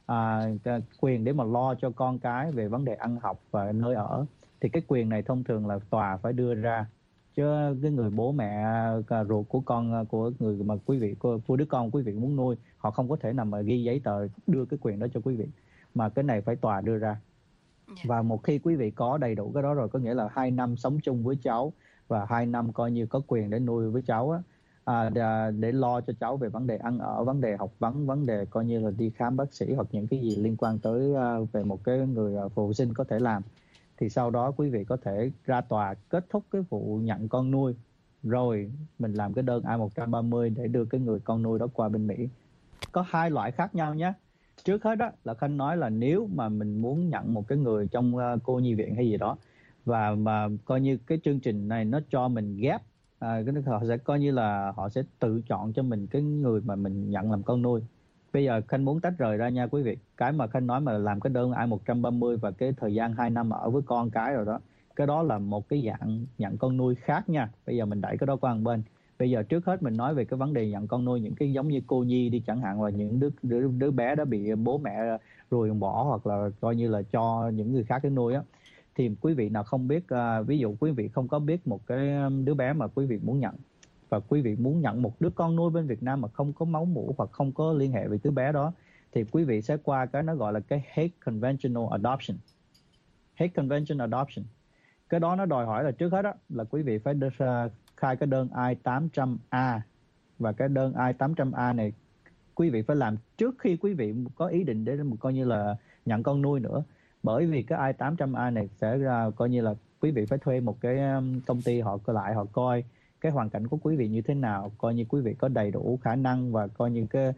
quyền để mà lo cho con cái về vấn đề ăn học và nơi ở. Thì cái quyền này thông thường là tòa phải đưa ra, chứ cái người bố mẹ ruột của con, của người mà quý vị, của đứa con quý vị muốn nuôi, họ không có thể nào mà ghi giấy tờ đưa cái quyền đó cho quý vị, mà cái này phải tòa đưa ra. Và một khi quý vị có đầy đủ cái đó rồi, có nghĩa là 2 năm sống chung với cháu và 2 năm coi như có quyền để nuôi với cháu á, để lo cho cháu về vấn đề ăn ở, vấn đề học vấn đề coi như là đi khám bác sĩ hoặc những cái gì liên quan tới về một cái người phụ sinh có thể làm. Thì sau đó quý vị có thể ra tòa kết thúc cái vụ nhận con nuôi, rồi mình làm cái đơn I-130 để đưa cái người con nuôi đó qua bên Mỹ. Có 2 loại khác nhau nhé. Trước hết đó là Khanh nói là nếu mà mình muốn nhận một cái người trong cô nhi viện hay gì đó, và mà coi như cái chương trình này nó cho mình ghép, họ sẽ coi như là họ sẽ tự chọn cho mình cái người mà mình nhận làm con nuôi. Bây giờ Khanh muốn tách rời ra nha quý vị. Cái mà Khanh nói mà làm cái đơn I-130 và cái thời gian 2 năm ở với con cái rồi đó, cái đó là một cái dạng nhận con nuôi khác nha. Bây giờ mình đẩy cái đó qua một bên. Bây giờ trước hết mình nói về cái vấn đề nhận con nuôi, những cái giống như cô nhi đi chẳng hạn, và những đứa bé đó bị bố mẹ ruồi bỏ hoặc là coi như là cho những người khác cái nuôi á. Thì quý vị nào không biết, ví dụ quý vị không có biết một cái đứa bé mà quý vị muốn nhận, và quý vị muốn nhận một đứa con nuôi bên Việt Nam mà không có máu mủ hoặc không có liên hệ với đứa bé đó, thì quý vị sẽ qua cái nó gọi là cái Hague Conventional Adoption. Hague Conventional Adoption. Cái đó nó đòi hỏi là trước hết đó, là quý vị phải khai cái đơn I-800A. Và cái đơn I-800A này quý vị phải làm trước khi quý vị có ý định để coi như là nhận con nuôi nữa. Bởi vì cái I-800A này sẽ coi như là quý vị phải thuê một cái công ty họ coi cái hoàn cảnh của quý vị như thế nào, coi như quý vị có đầy đủ khả năng và coi như cái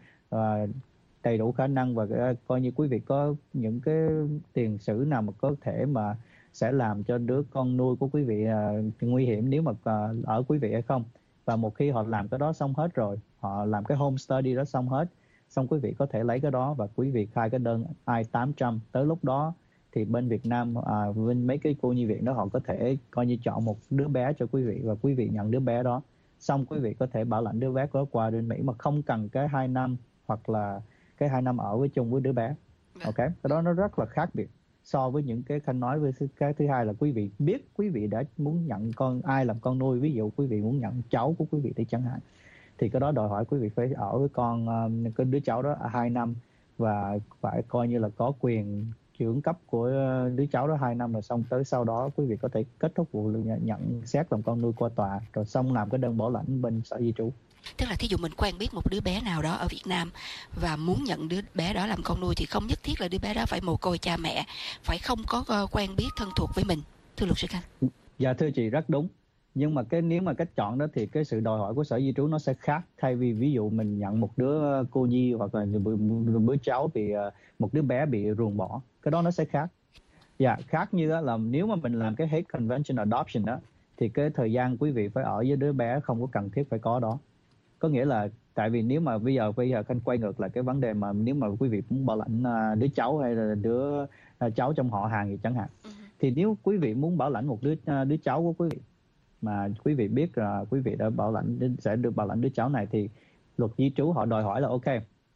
đầy đủ khả năng và coi như quý vị có những cái tiền sử nào mà có thể mà sẽ làm cho đứa con nuôi của quý vị nguy hiểm nếu mà ở quý vị hay không. Và một khi họ làm cái đó xong hết rồi, họ làm cái home study đó xong hết, xong quý vị có thể lấy cái đó và quý vị khai cái đơn I-800. Tới lúc đó thì bên Việt Nam, bên mấy cái cô nhi viện đó họ có thể coi như chọn một đứa bé cho quý vị và quý vị nhận đứa bé đó. Xong quý vị có thể bảo lãnh đứa bé đó qua bên Mỹ mà không cần cái 2 năm hoặc là cái 2 năm ở với chung với đứa bé. Ok, cái đó nó rất là khác biệt so với những cái Khanh nói. Với cái thứ hai là quý vị biết quý vị đã muốn nhận ai làm con nuôi. Ví dụ quý vị muốn nhận cháu của quý vị đi chẳng hạn, thì cái đó đòi hỏi quý vị phải ở với cái đứa cháu đó 2 năm và phải coi như là có quyền trưởng cấp của đứa cháu đó 2 năm, rồi xong tới sau đó quý vị có thể kết thúc vụ nhận xét làm con nuôi qua tòa, rồi xong làm cái đơn bảo lãnh bên Sở Di trú. Tức là thí dụ mình quen biết một đứa bé nào đó ở Việt Nam và muốn nhận đứa bé đó làm con nuôi thì không nhất thiết là đứa bé đó phải mồ côi cha mẹ, phải không có quen biết thân thuộc với mình, thưa luật sư Khanh. Dạ thưa chị, rất đúng. Nhưng mà nếu mà cách chọn đó thì cái sự đòi hỏi của Sở Di trú nó sẽ khác. Thay vì ví dụ mình nhận một đứa cô nhi hoặc là một cháu một đứa bé bị ruồng bỏ, cái đó nó sẽ khác. Dạ, khác như là nếu mà mình làm cái Hague Convention Adoption đó thì cái thời gian quý vị phải ở với đứa bé không có cần thiết phải có đó. Có nghĩa là tại vì nếu mà bây giờ Khanh quay ngược lại cái vấn đề mà nếu mà quý vị muốn bảo lãnh đứa cháu hay là đứa cháu trong họ hàng gì chẳng hạn, thì nếu quý vị muốn bảo lãnh một đứa cháu của quý vị mà quý vị biết là quý vị đã sẽ được bảo lãnh đứa cháu này, thì luật di trú họ đòi hỏi là ok,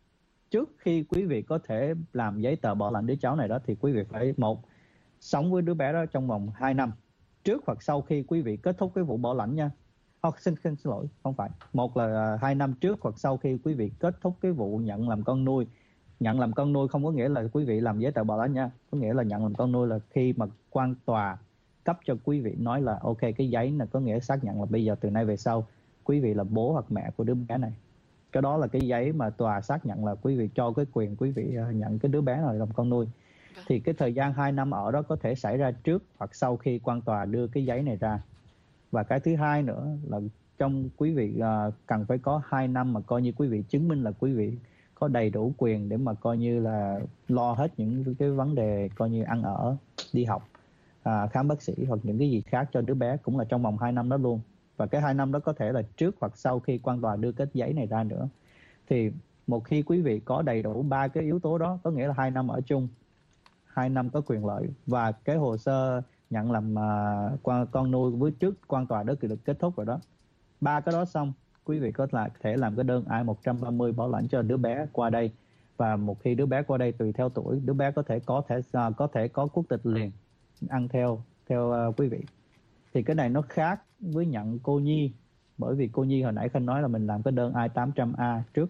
trước khi quý vị có thể làm giấy tờ bảo lãnh đứa cháu này đó thì quý vị phải sống với đứa bé đó trong vòng 2 năm trước hoặc sau khi quý vị kết thúc cái vụ bảo lãnh nha. Xin lỗi, không phải. Một là 2 năm trước hoặc sau khi quý vị kết thúc cái vụ nhận làm con nuôi. Nhận làm con nuôi không có nghĩa là quý vị làm giấy tờ bảo lãnh nha. Có nghĩa là nhận làm con nuôi là khi mà quan tòa cấp cho quý vị nói là ok, cái giấy này có nghĩa xác nhận là bây giờ từ nay về sau quý vị là bố hoặc mẹ của đứa bé này. Cái đó là cái giấy mà tòa xác nhận là quý vị cho cái quyền quý vị nhận cái đứa bé này làm con nuôi. Thì cái thời gian 2 năm ở đó có thể xảy ra trước hoặc sau khi quan tòa đưa cái giấy này ra. Và cái thứ hai nữa là trong quý vị cần phải có 2 năm mà coi như quý vị chứng minh là quý vị có đầy đủ quyền để mà coi như là lo hết những cái vấn đề coi như ăn ở, đi học, khám bác sĩ hoặc những cái gì khác cho đứa bé cũng là trong vòng 2 năm đó luôn. Và cái 2 năm đó có thể là trước hoặc sau khi quan tòa đưa cái giấy này ra nữa. Thì một khi quý vị có đầy đủ 3 cái yếu tố đó, có nghĩa là 2 năm ở chung, 2 năm có quyền lợi và cái hồ sơ nhận làm con nuôi với trước quan tòa đó được kết thúc rồi đó. 3 cái đó xong, quý vị có thể làm cái đơn I-130 bảo lãnh cho đứa bé qua đây. Và một khi đứa bé qua đây tùy theo tuổi, đứa bé có thể có quốc tịch liền ăn theo quý vị. Thì cái này nó khác với nhận cô nhi, bởi vì cô nhi hồi nãy Khanh nói là mình làm cái đơn I-800A trước.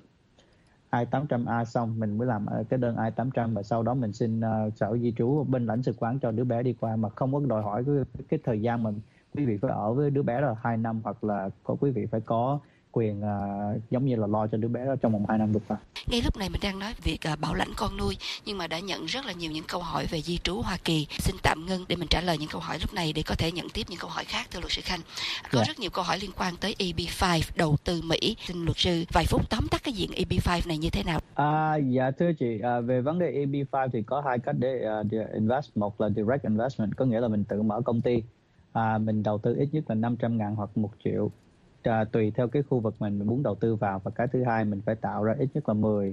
I-800A xong mình mới làm cái đơn I-800 và sau đó mình xin Sở Di trú bên lãnh sự quán cho đứa bé đi qua, mà không có đòi hỏi cái thời gian mà quý vị phải ở với đứa bé là 2 năm hoặc là quý vị phải có quyền giống như là lo cho đứa bé đó trong vòng 2 năm được qua. Ngay lúc này mình đang nói việc bảo lãnh con nuôi, nhưng mà đã nhận rất là nhiều những câu hỏi về di trú Hoa Kỳ. Xin tạm ngưng để mình trả lời những câu hỏi lúc này để có thể nhận tiếp những câu hỏi khác, thưa luật sư Khanh. Có rất nhiều câu hỏi liên quan tới EB-5, đầu tư Mỹ. Xin luật sư vài phút tóm tắt cái diện EB-5 này như thế nào? Dạ thưa chị, về vấn đề EB-5 thì có 2 cách để invest. Một là direct investment, có nghĩa là mình tự mở công ty. Mình đầu tư ít nhất là 500.000 hoặc 1 triệu. Tùy theo cái khu vực mình muốn đầu tư vào. Và cái thứ hai mình phải tạo ra ít nhất là 10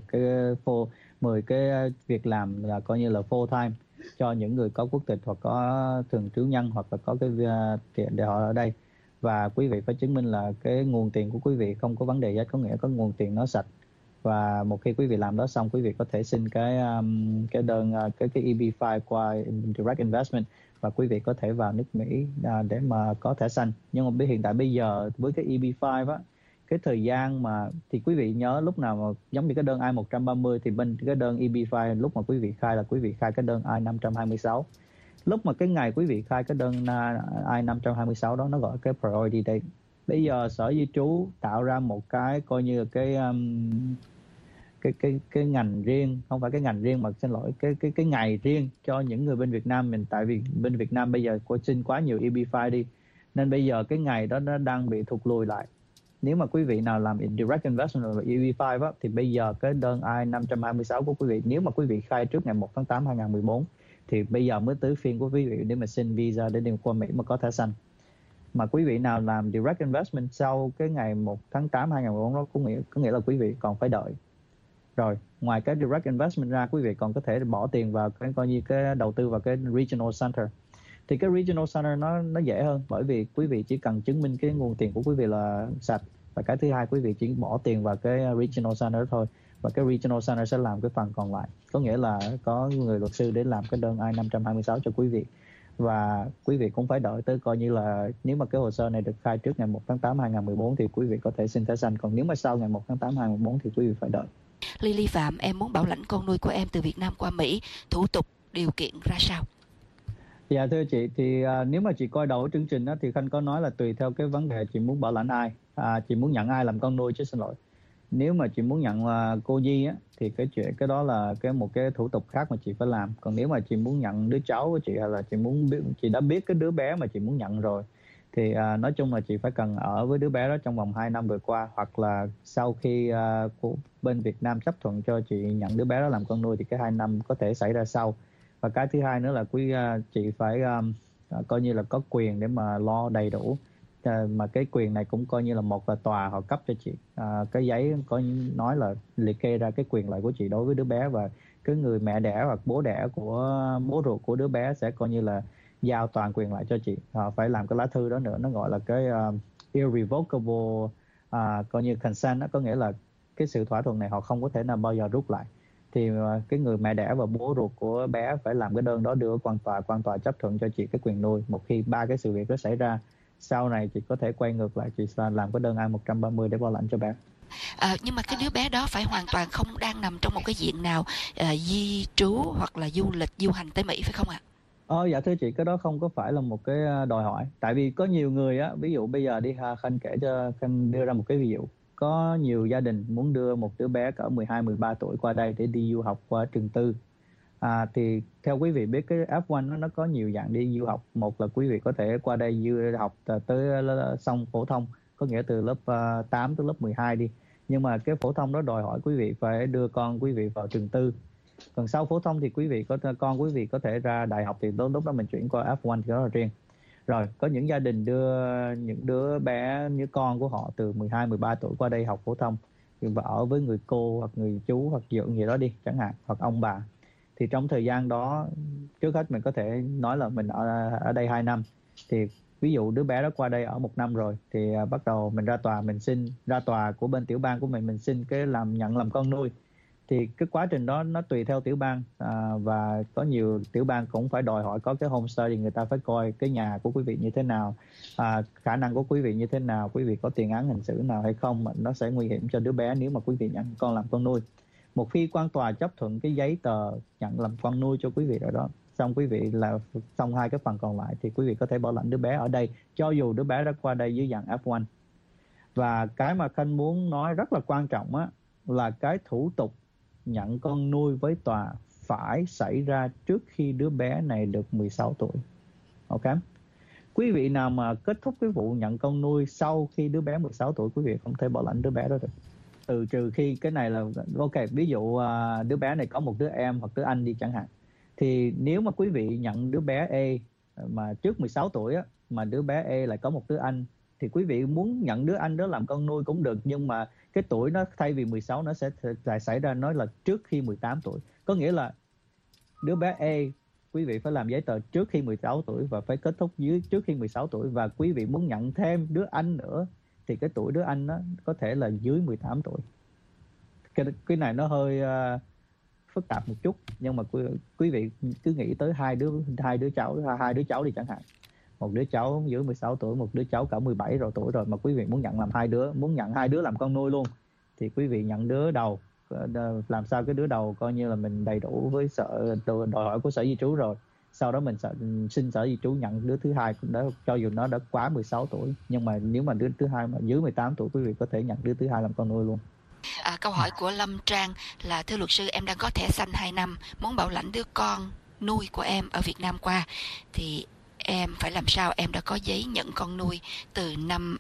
cái việc làm là coi như là full time cho những người có quốc tịch hoặc có thường trú nhân hoặc là có cái tiền để họ ở đây. Và quý vị phải chứng minh là cái nguồn tiền của quý vị không có vấn đề gì hết, có nghĩa có nguồn tiền nó sạch. Và một khi quý vị làm đó xong, quý vị có thể xin cái đơn cái EB-5 qua direct investment và quý vị có thể vào nước Mỹ để mà có thẻ xanh. Nhưng mà hiện tại bây giờ với cái EB-5 á, cái thời gian mà thì quý vị nhớ lúc nào mà giống như cái đơn I-130 thì bên cái đơn EB-5 lúc mà quý vị khai là quý vị khai cái đơn I-526. Lúc mà cái ngày quý vị khai cái đơn I-526 đó nó gọi cái priority date. Bây giờ Sở Di trú tạo ra một cái coi như cái ngành riêng, không phải cái ngành riêng mà xin lỗi, cái ngày riêng cho những người bên Việt Nam mình. Tại vì bên Việt Nam bây giờ xin quá nhiều EB-5 đi, Nên bây giờ cái ngày đó nó đang bị thụt lùi lại. Nếu mà quý vị nào làm Direct Investment và EB5 á, thì bây giờ cái đơn I-526 của quý vị, nếu mà quý vị khai trước ngày 1 tháng 8 2014 thì bây giờ mới tới phiên của quý vị để mà xin visa để đi qua Mỹ mà có thẻ xanh. Mà quý vị nào làm Direct Investment sau cái ngày 1 tháng 8 2014 đó có nghĩa là quý vị còn phải đợi. Rồi, ngoài cái Direct Investment ra, quý vị còn có thể bỏ tiền vào cái coi như cái đầu tư vào cái Regional Center. Thì cái Regional Center nó dễ hơn, bởi vì quý vị chỉ cần chứng minh cái nguồn tiền của quý vị là sạch. Và cái thứ hai, quý vị chỉ bỏ tiền vào cái Regional Center thôi. Và cái Regional Center sẽ làm cái phần còn lại. Có nghĩa là có người luật sư để làm cái đơn I-526 cho quý vị. Và quý vị cũng phải đợi tới coi như là nếu mà cái hồ sơ này được khai trước ngày 1 tháng 8 2014 thì quý vị có thể xin thẻ xanh. Còn nếu mà sau ngày 1 tháng 8 2014 thì quý vị phải đợi. Lily Phạm, em muốn bảo lãnh con nuôi của em từ Việt Nam qua Mỹ, thủ tục, điều kiện ra sao? Dạ thưa chị, thì nếu mà chị coi đầu ở chương trình đó, thì Khanh có nói là tùy theo cái vấn đề chị muốn bảo lãnh ai, chị muốn nhận ai làm con nuôi chứ, xin lỗi. Nếu mà chị muốn nhận cô Nhi á, thì cái đó là một cái thủ tục khác mà chị phải làm. Còn nếu mà chị muốn nhận đứa cháu của chị, hay là chị đã biết cái đứa bé mà chị muốn nhận rồi, thì nói chung là chị phải cần ở với đứa bé đó trong vòng 2 năm vừa qua, hoặc là sau khi bên Việt Nam chấp thuận cho chị nhận đứa bé đó làm con nuôi thì cái 2 năm có thể xảy ra sau. Và cái thứ hai nữa là chị phải coi như là có quyền để mà lo đầy đủ. Mà cái quyền này cũng coi như là một là tòa họ cấp cho chị cái giấy có nói là liệt kê ra cái quyền lợi của chị đối với đứa bé, và cái người mẹ đẻ hoặc bố đẻ của bố ruột của đứa bé sẽ coi như là giao toàn quyền lại cho chị. Họ phải làm cái lá thư đó nữa, nó gọi là cái irrevocable coi như consent đó, có nghĩa là cái sự thỏa thuận này họ không có thể nào bao giờ rút lại. Thì cái người mẹ đẻ và bố ruột của bé phải làm cái đơn đó đưa quan tòa chấp thuận cho chị cái quyền nuôi. Một khi 3 cái sự việc đó xảy ra, sau này chị có thể quay ngược lại, chị làm cái đơn I-130 để bảo lãnh cho bé. Nhưng mà cái đứa bé đó phải hoàn toàn không đang nằm trong một cái diện nào di trú hoặc là du lịch, du hành tới Mỹ, phải không ạ? Dạ thưa chị, cái đó không có phải là một cái đòi hỏi. Tại vì có nhiều người á, ví dụ bây giờ đi Khanh kể cho Khanh đưa ra một cái ví dụ. Có nhiều gia đình muốn đưa một đứa bé cỡ 12-13 tuổi qua đây để đi du học qua trường tư. Thì theo quý vị biết cái F1 nó có nhiều dạng đi du học. Một là quý vị có thể qua đây du học tới xong phổ thông, có nghĩa từ lớp 8 tới lớp 12 đi. Nhưng mà cái phổ thông đó đòi hỏi quý vị phải đưa con quý vị vào trường tư. Còn sau phổ thông thì con quý vị có thể ra đại học, thì lúc đó mình chuyển qua F1 thì đó là riêng. Rồi có những gia đình đưa những đứa bé như con của họ từ 12-13 tuổi qua đây học phổ thông và ở với người cô hoặc người chú hoặc dượng gì đó đi chẳng hạn, hoặc ông bà. Thì trong thời gian đó, trước hết mình có thể nói là mình ở đây 2 năm. Thì ví dụ đứa bé đó qua đây ở 1 năm rồi, thì bắt đầu mình ra tòa, mình xin ra tòa của bên tiểu bang của mình xin cái nhận làm con nuôi. Thì cái quá trình đó nó tùy theo tiểu bang, và có nhiều tiểu bang cũng phải đòi hỏi có cái home study, người ta phải coi cái nhà của quý vị như thế nào, khả năng của quý vị như thế nào, quý vị có tiền án hình sự nào hay không, mà nó sẽ nguy hiểm cho đứa bé nếu mà quý vị nhận con làm con nuôi. Một khi quan tòa chấp thuận cái giấy tờ nhận làm con nuôi cho quý vị rồi đó, xong quý vị là xong 2 cái phần còn lại, thì quý vị có thể bảo lãnh đứa bé ở đây, cho dù đứa bé đã qua đây dưới dạng F1. Và cái mà Khanh muốn nói rất là quan trọng á, là cái thủ tục nhận con nuôi với tòa phải xảy ra trước khi đứa bé này được 16 tuổi. Ok? Quý vị nào mà kết thúc cái vụ nhận con nuôi sau khi đứa bé 16 tuổi, quý vị không thể bảo lãnh đứa bé đó được. Trừ khi cái này là ok, ví dụ đứa bé này có một đứa em hoặc đứa anh đi chẳng hạn. Thì nếu mà quý vị nhận đứa bé A mà trước 16 tuổi á, mà đứa bé A lại có một đứa anh, thì quý vị muốn nhận đứa anh đó làm con nuôi cũng được, nhưng mà cái tuổi nó thay vì 16 nó sẽ lại xảy ra nói là trước khi 18 tuổi. Có nghĩa là đứa bé A quý vị phải làm giấy tờ trước khi 16 tuổi và phải kết thúc trước khi 16 tuổi, và quý vị muốn nhận thêm đứa anh nữa thì cái tuổi đứa anh nó có thể là dưới 18 tuổi. Cái này nó hơi phức tạp một chút, nhưng mà quý vị cứ nghĩ tới hai đứa cháu đi chẳng hạn. Một đứa cháu dưới 16 tuổi, một đứa cháu cả 17 tuổi rồi, mà quý vị muốn nhận hai đứa làm con nuôi luôn, thì quý vị nhận đứa đầu, làm sao cái đứa đầu coi như là mình đầy đủ với đòi hỏi của sở di trú rồi. Sau đó mình xin sở di trú nhận đứa thứ hai cũng đã, cho dù nó đã quá 16 tuổi. Nhưng mà nếu mà đứa thứ hai mà dưới 18 tuổi, quý vị có thể nhận đứa thứ hai làm con nuôi luôn. Câu hỏi của Lâm Trang là: thưa luật sư, em đang có thẻ xanh 2 năm, muốn bảo lãnh đứa con nuôi của em ở Việt Nam qua, thì em phải làm sao? Em đã có giấy nhận con nuôi từ năm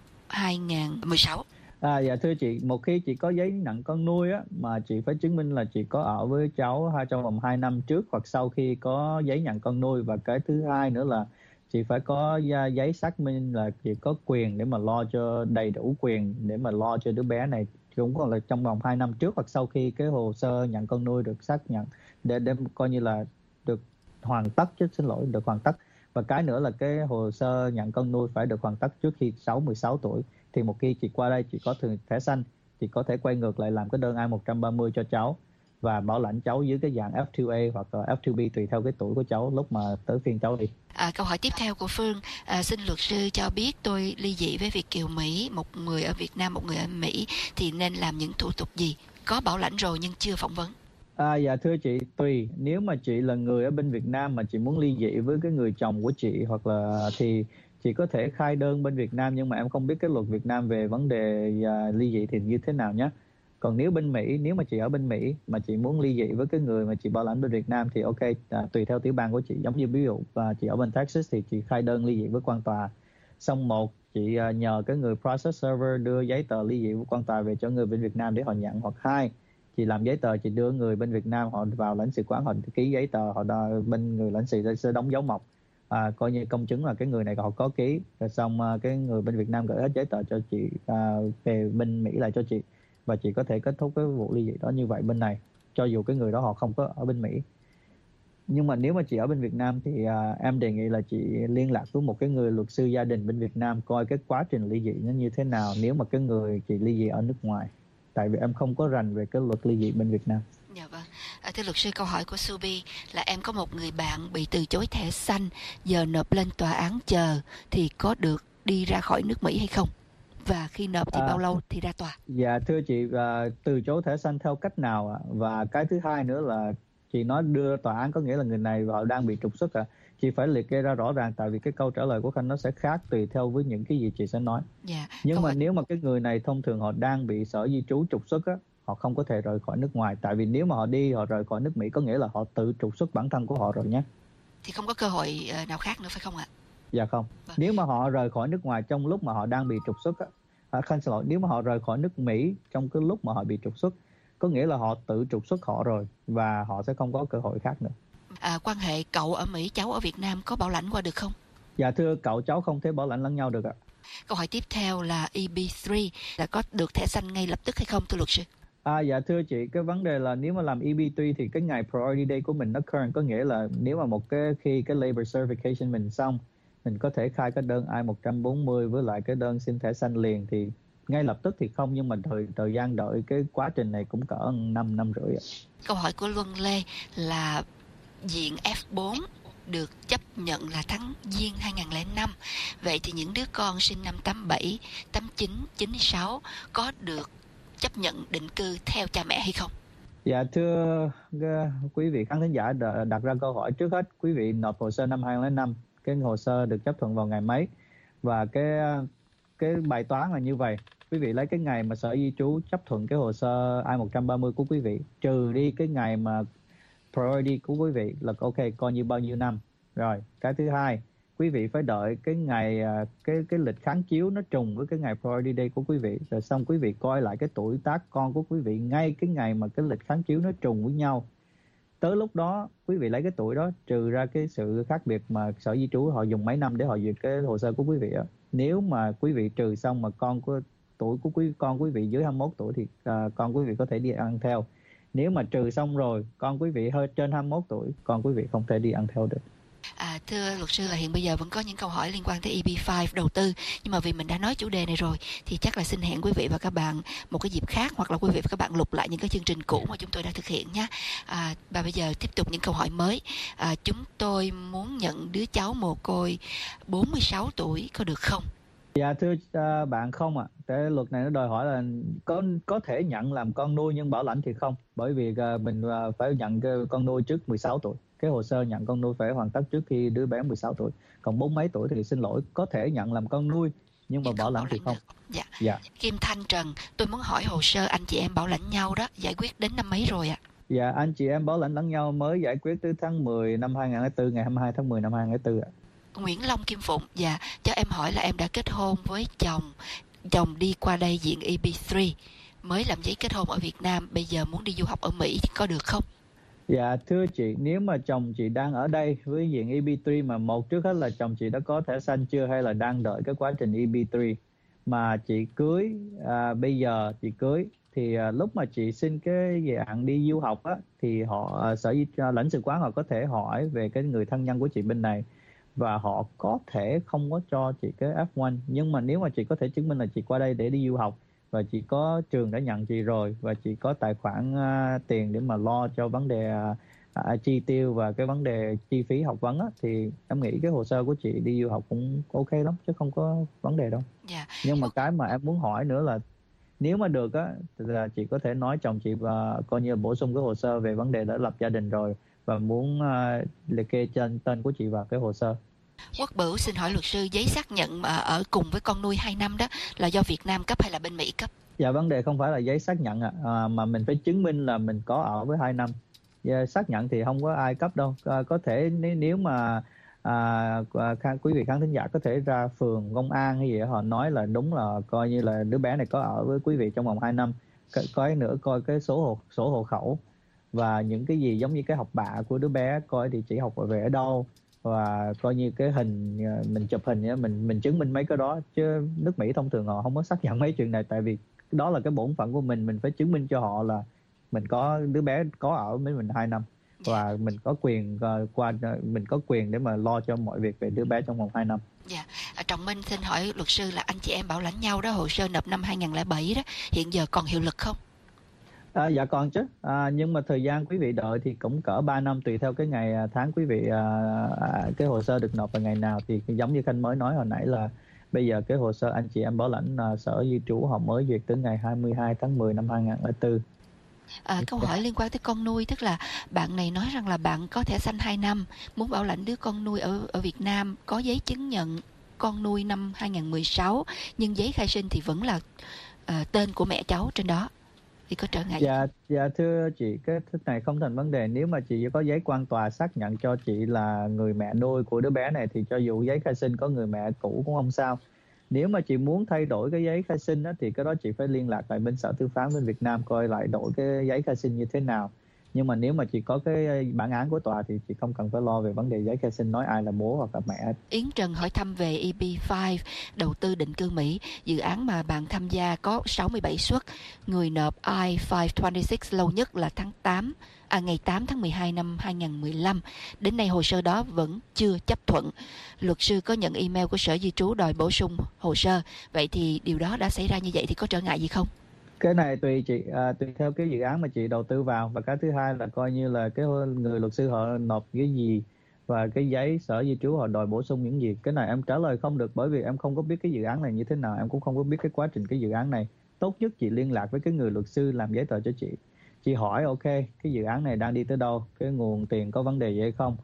2016. Dạ thưa chị, một khi chị có giấy nhận con nuôi á, mà chị phải chứng minh là chị có ở với cháu trong vòng 2 năm trước hoặc sau khi có giấy nhận con nuôi. Và cái thứ hai nữa là chị phải có giấy xác minh là chị có quyền để mà lo cho đầy đủ quyền để mà lo cho đứa bé này, cũng còn là trong vòng 2 năm trước hoặc sau khi cái hồ sơ nhận con nuôi được xác nhận để coi như là được hoàn tất, được hoàn tất. Và cái nữa là cái hồ sơ nhận con nuôi phải được hoàn tất trước khi cháu 16 tuổi. Thì một khi chị qua đây, chị có thẻ xanh, chị có thể quay ngược lại làm cái đơn I-130 cho cháu và bảo lãnh cháu dưới cái dạng F2A hoặc F2B tùy theo cái tuổi của cháu lúc mà tới phiên cháu đi. Câu hỏi tiếp theo của Phương, xin luật sư cho biết tôi ly dị với Việt kiều Mỹ, một người ở Việt Nam, một người ở Mỹ, thì nên làm những thủ tục gì? Có bảo lãnh rồi nhưng chưa phỏng vấn. Dạ thưa chị, tùy. Nếu mà chị là người ở bên Việt Nam mà chị muốn ly dị với cái người chồng của chị hoặc là thì chị có thể khai đơn bên Việt Nam, nhưng mà em không biết cái luật Việt Nam về vấn đề ly dị thì như thế nào nhé. Còn nếu bên Mỹ, nếu mà chị ở bên Mỹ mà chị muốn ly dị với cái người mà chị bảo lãnh bên Việt Nam thì ok, tùy theo tiểu bang của chị. Giống như ví dụ chị ở bên Texas thì chị khai đơn ly dị với quan tòa. Xong chị nhờ cái người process server đưa giấy tờ ly dị với quan tòa về cho người bên Việt Nam để họ nhận. Hoặc hai, chị làm giấy tờ, chị đưa người bên Việt Nam họ vào lãnh sự quán, họ ký giấy tờ, bên người lãnh sự sẽ đóng dấu mộc, coi như công chứng là cái người này họ có ký. Rồi xong cái người bên Việt Nam gửi hết giấy tờ cho chị về bên Mỹ lại cho chị, và chị có thể kết thúc cái vụ ly dị đó như vậy bên này, cho dù cái người đó họ không có ở bên Mỹ. Nhưng mà nếu mà chị ở bên Việt Nam thì em đề nghị là chị liên lạc với một cái người luật sư gia đình bên Việt Nam coi cái quá trình ly dị nó như thế nào nếu mà cái người chị ly dị ở nước ngoài. Tại vì em không có rành về cái luật ly dị bên Việt Nam. Dạ vâng. Thưa luật sư, câu hỏi của Subi là em có một người bạn bị từ chối thẻ xanh, giờ nộp lên tòa án chờ thì có được đi ra khỏi nước Mỹ hay không? Và khi nộp thì bao lâu thì ra tòa? Dạ thưa chị, từ chối thẻ xanh theo cách nào ạ? Và cái thứ hai nữa là chị nói đưa tòa án có nghĩa là người này họ đang bị trục xuất ạ? Chị phải liệt kê ra rõ ràng, tại vì cái câu trả lời của Khanh nó sẽ khác tùy theo với những cái gì chị sẽ nói. Dạ. Nhưng mà nếu mà cái người này thông thường họ đang bị sở di trú trục xuất á, họ không có thể rời khỏi nước ngoài. Tại vì nếu mà họ rời khỏi nước Mỹ có nghĩa là họ tự trục xuất bản thân của họ rồi nhé. Thì không có cơ hội nào khác nữa phải không ạ? Dạ không. Vâng. Nếu mà họ rời khỏi nước ngoài trong lúc mà họ đang bị trục xuất á, nếu mà họ rời khỏi nước Mỹ trong cái lúc mà họ bị trục xuất, có nghĩa là họ tự trục xuất họ rồi và họ sẽ không có cơ hội khác nữa. Quan hệ cậu ở Mỹ, cháu ở Việt Nam có bảo lãnh qua được không? Dạ thưa, cậu cháu không thể bảo lãnh lẫn nhau được ạ. Câu hỏi tiếp theo là EB3 là có được thẻ xanh ngay lập tức hay không thưa luật sư? Dạ thưa chị, cái vấn đề là nếu mà làm EB3 thì cái ngày priority day của mình nó current, có nghĩa là nếu mà khi cái labor certification mình xong, mình có thể khai cái đơn I-140 với lại cái đơn xin thẻ xanh liền thì ngay lập tức thì không, nhưng mà thời gian đợi cái quá trình này cũng cỡ 5 năm rưỡi. Câu hỏi của Luân Lê là diện F4 được chấp nhận là tháng Giêng 2005. Vậy thì những đứa con sinh năm 87, 89, 96 có được chấp nhận định cư theo cha mẹ hay không? Dạ thưa quý vị khán thính giả đặt ra câu hỏi, trước hết quý vị nộp hồ sơ năm 2005, cái hồ sơ được chấp thuận vào ngày mấy, và cái bài toán là như vậy. Quý vị lấy cái ngày mà sở di trú chấp thuận cái hồ sơ I-130 của quý vị, trừ đi cái ngày mà priority của quý vị là ok, coi như bao nhiêu năm. Rồi, cái thứ hai, quý vị phải đợi cái ngày cái lịch kháng chiếu nó trùng với cái ngày priority day của quý vị, rồi xong quý vị coi lại cái tuổi tác con của quý vị ngay cái ngày mà cái lịch kháng chiếu nó trùng với nhau. Tới lúc đó quý vị lấy cái tuổi đó trừ ra cái sự khác biệt mà sở di trú họ dùng mấy năm để họ duyệt cái hồ sơ của quý vị đó. Nếu mà quý vị trừ xong mà tuổi của con quý vị dưới 21 tuổi thì con quý vị có thể đi ăn theo. Nếu mà trừ xong rồi con quý vị hơi trên 21 tuổi, con quý vị không thể đi ăn theo được. Thưa luật sư, là hiện bây giờ vẫn có những câu hỏi liên quan tới EB5 đầu tư, nhưng mà vì mình đã nói chủ đề này rồi thì chắc là xin hẹn quý vị và các bạn một cái dịp khác, hoặc là quý vị và các bạn lục lại những cái chương trình cũ mà chúng tôi đã thực hiện nhé. Và bây giờ tiếp tục những câu hỏi mới. Chúng tôi muốn nhận đứa cháu mồ côi 46 tuổi có được không? Dạ thưa bạn, không ạ. Cái luật này nó đòi hỏi là có thể nhận làm con nuôi nhưng bảo lãnh thì không, bởi vì mình phải nhận con nuôi trước 16 tuổi. Cái hồ sơ nhận con nuôi phải hoàn tất trước khi đứa bé 16 tuổi. Còn 40 mấy tuổi thì xin lỗi, có thể nhận làm con nuôi nhưng mà bảo lãnh thì không. Dạ. Kim Thanh Trần, tôi muốn hỏi hồ sơ anh chị em bảo lãnh nhau đó giải quyết đến năm mấy rồi ạ? Dạ, anh chị em bảo lãnh lẫn nhau mới giải quyết tới tháng 10 năm 2004, ngày 22 tháng 10 năm 2004 ạ. Nguyễn Long Kim Phụng, dạ, cho em hỏi là em đã kết hôn với chồng đi qua đây diện EB3, mới làm giấy kết hôn ở Việt Nam, bây giờ muốn đi du học ở Mỹ thì có được không? Dạ thưa chị, nếu mà chồng chị đang ở đây với diện EB3 mà một trước hết là chồng chị đã có thẻ xanh chưa hay là đang đợi cái quá trình EB3 mà chị cưới, bây giờ chị cưới thì lúc mà chị xin cái dạng đi du học á thì họ lãnh sự quán họ có thể hỏi về cái người thân nhân của chị bên này và họ có thể không có cho chị cái F1, nhưng mà nếu mà chị có thể chứng minh là chị qua đây để đi du học và chị có trường đã nhận chị rồi và chị có tài khoản tiền để mà lo cho vấn đề chi tiêu và cái vấn đề chi phí học vấn á, thì em nghĩ cái hồ sơ của chị đi du học cũng ok lắm chứ không có vấn đề đâu. Dạ. Nhưng mà cái mà em muốn hỏi nữa là nếu mà được á là chị có thể nói chồng chị và coi như bổ sung cái hồ sơ về vấn đề đã lập gia đình rồi và muốn liệt kê tên của chị vào cái hồ sơ. Quốc Bửu xin hỏi luật sư, giấy xác nhận mà ở cùng với con nuôi 2 năm đó là do Việt Nam cấp hay là bên Mỹ cấp? Dạ vấn đề không phải là giấy xác nhận mà mình phải chứng minh là mình có ở với 2 năm. Xác nhận thì không có ai cấp đâu. Có thể nếu mà quý vị khán thính giả có thể ra phường công an hay gì đó, họ nói là đúng là coi như là đứa bé này có ở với quý vị trong vòng 2 năm. Coi nữa coi cái sổ hộ khẩu và những cái gì giống như cái học bạ của đứa bé, coi địa chỉ học về ở đâu và coi như cái hình mình chụp hình mình chứng minh mấy cái đó, chứ nước Mỹ thông thường họ không có xác nhận mấy chuyện này, tại vì đó là cái bổn phận của mình phải chứng minh cho họ là mình có đứa bé có ở với mình 2 năm và mình có quyền để mà lo cho mọi việc về đứa bé trong vòng 2 năm. Dạ, Trọng Minh xin hỏi luật sư là anh chị em bảo lãnh nhau đó, hồ sơ nộp năm 2007 đó, hiện giờ còn hiệu lực không? Dạ còn chứ, nhưng mà thời gian quý vị đợi thì cũng cỡ 3 năm tùy theo cái ngày tháng quý vị cái hồ sơ được nộp vào ngày nào, thì giống như Khanh mới nói hồi nãy là bây giờ cái hồ sơ anh chị em bảo lãnh Sở Di trú họ mới duyệt tới ngày 22 tháng 10 năm 2004. Câu hỏi liên quan tới con nuôi, tức là bạn này nói rằng là bạn có thẻ xanh 2 năm, muốn bảo lãnh đứa con nuôi ở Việt Nam, có giấy chứng nhận con nuôi năm 2016, nhưng giấy khai sinh thì vẫn là tên của mẹ cháu trên đó, thì có trở ngại? Dạ thưa chị, cái này không thành vấn đề. Nếu mà chị có giấy quan tòa xác nhận cho chị là người mẹ nuôi của đứa bé này thì cho dù giấy khai sinh có người mẹ cũ cũng không sao. Nếu mà chị muốn thay đổi cái giấy khai sinh đó, thì cái đó chị phải liên lạc lại bên Sở Tư pháp bên Việt Nam coi lại đổi cái giấy khai sinh như thế nào. Nhưng mà nếu mà chị có cái bản án của tòa thì chị không cần phải lo về vấn đề giấy khai sinh nói ai là bố hoặc là mẹ. Yến Trần hỏi thăm về EB5, đầu tư định cư Mỹ. Dự án mà bạn tham gia có 67 suất, người nộp I-526 lâu nhất là ngày 8 tháng 12 năm 2015. Đến nay hồ sơ đó vẫn chưa chấp thuận. Luật sư có nhận email của Sở Di trú đòi bổ sung hồ sơ. Vậy thì điều đó đã xảy ra như vậy thì có trở ngại gì không? Cái này tùy chị, tùy theo cái dự án mà chị đầu tư vào, và cái thứ hai là coi như là cái người luật sư họ nộp cái gì và cái giấy Sở Di trú họ đòi bổ sung những gì. Cái này em trả lời không được bởi vì em không có biết cái dự án này như thế nào, em cũng không có biết cái quá trình cái dự án này. Tốt nhất chị liên lạc với cái người luật sư làm giấy tờ cho chị. Chị hỏi ok, cái dự án này đang đi tới đâu, cái nguồn tiền có vấn đề gì hay không,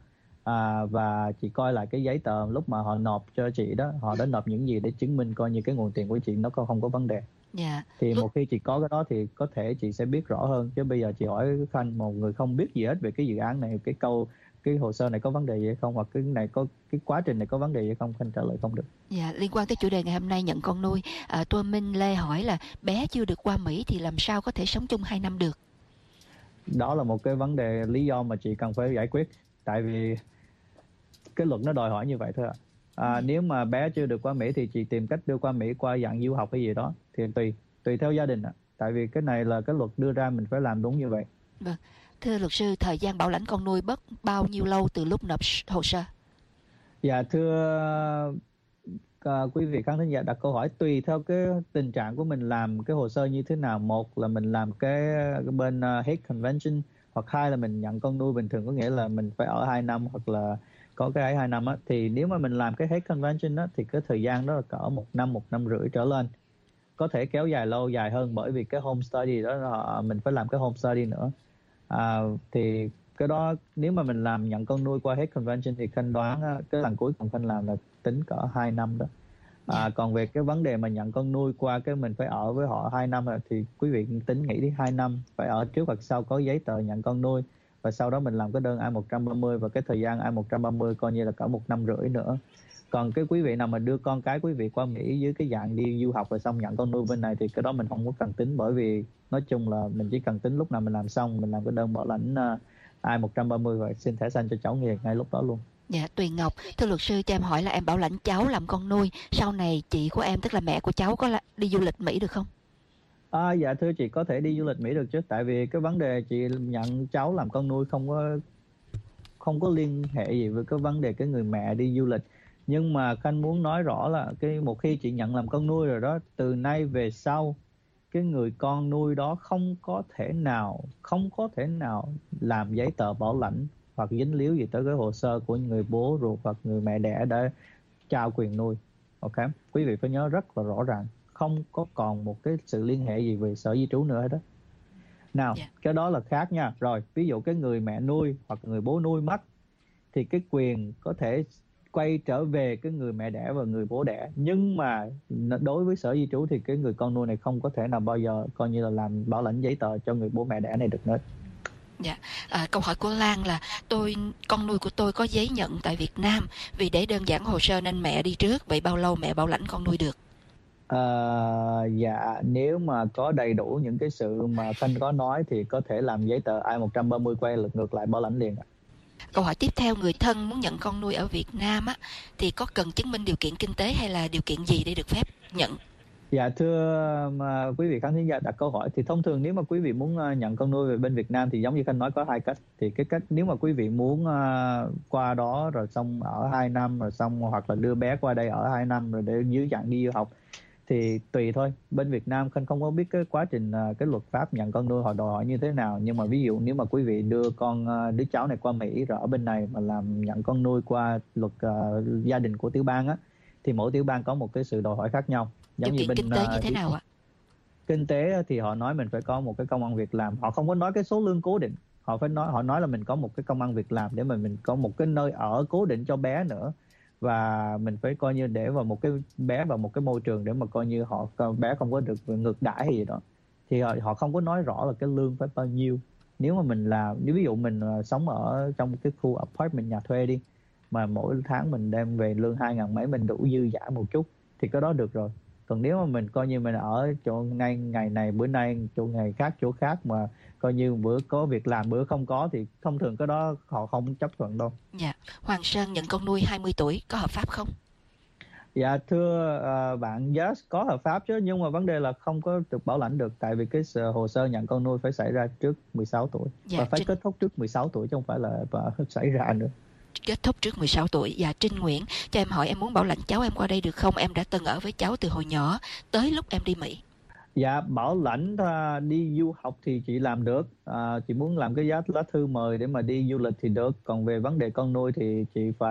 và chị coi lại cái giấy tờ lúc mà họ nộp cho chị đó, họ đã nộp những gì để chứng minh coi như cái nguồn tiền của chị nó không có vấn đề. Yeah. Thì một khi chị có cái đó thì có thể chị sẽ biết rõ hơn, chứ bây giờ chị hỏi Khanh một người không biết gì hết về cái dự án này, cái hồ sơ này có vấn đề gì hay không, hoặc cái quá trình này có vấn đề gì hay không, Khanh trả lời không được. Dạ, liên quan tới chủ đề ngày hôm nay nhận con nuôi, Tô Minh Lê hỏi là bé chưa được qua Mỹ thì làm sao có thể sống chung 2 năm được? Đó là một cái vấn đề lý do mà chị cần phải giải quyết, tại vì cái luật nó đòi hỏi như vậy thôi ạ. Nếu mà bé chưa được qua Mỹ thì chị tìm cách đưa qua Mỹ qua dạng du học hay gì đó thì tùy theo gia đình ạ. Tại vì cái này là cái luật đưa ra, mình phải làm đúng như vậy. Vâng. Thưa luật sư, thời gian bảo lãnh con nuôi mất bao nhiêu lâu từ lúc nộp hồ sơ? Dạ thưa quý vị khán thính giả đặt câu hỏi, tùy theo cái tình trạng của mình làm cái hồ sơ như thế nào. Một là mình làm cái bên Hague Convention, hoặc hai là mình nhận con nuôi bình thường, có nghĩa là mình phải ở 2 năm hoặc là có cái ấy 2 năm á. Thì nếu mà mình làm cái Hague Convention á thì cái thời gian đó là cỡ 1 năm rưỡi trở lên, có thể kéo dài hơn bởi vì cái home study đó mình phải làm cái home study nữa. Thì cái đó nếu mà mình làm nhận con nuôi qua Hague Convention thì Khanh đoán cái lần cuối cùng Khanh làm là tính cỡ 2 năm đó. Còn về cái vấn đề mà nhận con nuôi qua cái mình phải ở với họ 2 năm thì quý vị tính nghĩ đi 2 năm phải ở trước hoặc sau có giấy tờ nhận con nuôi, và sau đó mình làm cái đơn I-130 và cái thời gian I-130 coi như là cỡ 1 năm rưỡi nữa. Còn cái quý vị nào mà đưa con cái quý vị qua Mỹ dưới cái dạng đi du học rồi xong nhận con nuôi bên này thì cái đó mình không có cần tính, bởi vì nói chung là mình chỉ cần tính lúc nào mình làm xong, mình làm cái đơn bảo lãnh I-130 và xin thẻ xanh cho cháu ngay lúc đó luôn. Dạ, Tuyền Ngọc, thưa luật sư cho em hỏi là em bảo lãnh cháu làm con nuôi, sau này chị của em tức là mẹ của cháu có đi du lịch Mỹ được không? Dạ thưa chị, có thể đi du lịch Mỹ được chứ, tại vì cái vấn đề chị nhận cháu làm con nuôi không có liên hệ gì với cái vấn đề cái người mẹ đi du lịch. Nhưng mà Khanh muốn nói rõ là một khi chị nhận làm con nuôi rồi đó, từ nay về sau cái người con nuôi đó không có thể nào làm giấy tờ bảo lãnh hoặc dính líu gì tới cái hồ sơ của người bố ruột hoặc người mẹ đẻ đã trao quyền nuôi. Ok, quý vị phải nhớ rất là rõ ràng, không có còn một cái sự liên hệ gì về sở di trú nữa hết đó. Nào, cái đó là khác nha. Rồi, ví dụ cái người mẹ nuôi hoặc người bố nuôi mất thì cái quyền có thể quay trở về cái người mẹ đẻ và người bố đẻ. Nhưng mà đối với sở di trú thì cái người con nuôi này không có thể nào bao giờ coi như là làm bảo lãnh giấy tờ cho người bố mẹ đẻ này được nữa. Dạ, câu hỏi của Lan là con nuôi của tôi có giấy nhận tại Việt Nam, vì để đơn giản hồ sơ nên mẹ đi trước, vậy bao lâu mẹ bảo lãnh con nuôi được? Dạ, nếu mà có đầy đủ những cái sự mà Khanh có nói thì có thể làm giấy tờ I-130 quay ngược lại bảo lãnh liền. Câu hỏi tiếp theo, người thân muốn nhận con nuôi ở Việt Nam á, thì có cần chứng minh điều kiện kinh tế hay là điều kiện gì để được phép nhận? Dạ thưa quý vị khán thính giả đặt câu hỏi thì thông thường nếu mà quý vị muốn nhận con nuôi về bên Việt Nam thì giống như Khanh nói có hai cách. Thì cái cách nếu mà quý vị muốn qua đó rồi xong ở 2 năm rồi xong, hoặc là đưa bé qua đây ở 2 năm rồi để dưới dạng đi du học thì tùy thôi. Bên Việt Nam Khanh không có biết cái quá trình cái luật pháp nhận con nuôi họ đòi hỏi như thế nào, nhưng mà ví dụ nếu mà quý vị đưa đứa cháu này qua Mỹ rồi ở bên này mà làm nhận con nuôi qua luật gia đình của tiểu bang á, thì mỗi tiểu bang có một cái sự đòi hỏi khác nhau. Giống điều kiện kinh tế như thế nào ạ? Kinh tế thì họ nói mình phải có một cái công ăn việc làm. Họ không có nói cái số lương cố định. Họ nói là mình có một cái công ăn việc làm để mà mình có một cái nơi ở cố định cho bé nữa. Và mình phải coi như để vào một cái bé vào một cái môi trường để mà coi như bé không có được ngược đãi hay gì đó. Thì họ không có nói rõ là cái lương phải bao nhiêu. Nếu mà mình ví dụ mình sống ở trong cái khu apartment nhà thuê đi, mà mỗi tháng mình đem về lương 2.000 mấy, mình đủ dư dả một chút thì cái đó được rồi. Còn nếu mà mình coi như mình ở chỗ ngày này bữa nay, chỗ ngày khác chỗ khác, mà coi như bữa có việc làm bữa không có thì thông thường cái đó họ không chấp thuận đâu. Dạ, Hoàng Sơn nhận con nuôi 20 tuổi có hợp pháp không? Dạ thưa bạn, yes, có hợp pháp chứ, nhưng mà vấn đề là không có được bảo lãnh được, tại vì cái hồ sơ nhận con nuôi phải xảy ra trước 16 tuổi và phải kết thúc trước 16 tuổi chứ không phải là xảy ra nữa. Kết thúc trước 16 tuổi. Dạ, Trinh Nguyễn, cho em hỏi em muốn bảo lãnh cháu em qua đây được không? Em đã từng ở với cháu từ hồi nhỏ tới lúc em đi Mỹ. Dạ, bảo lãnh đi du học thì chị làm được. Chị muốn làm cái lá thư mời để mà đi du lịch thì được. Còn về vấn đề con nuôi thì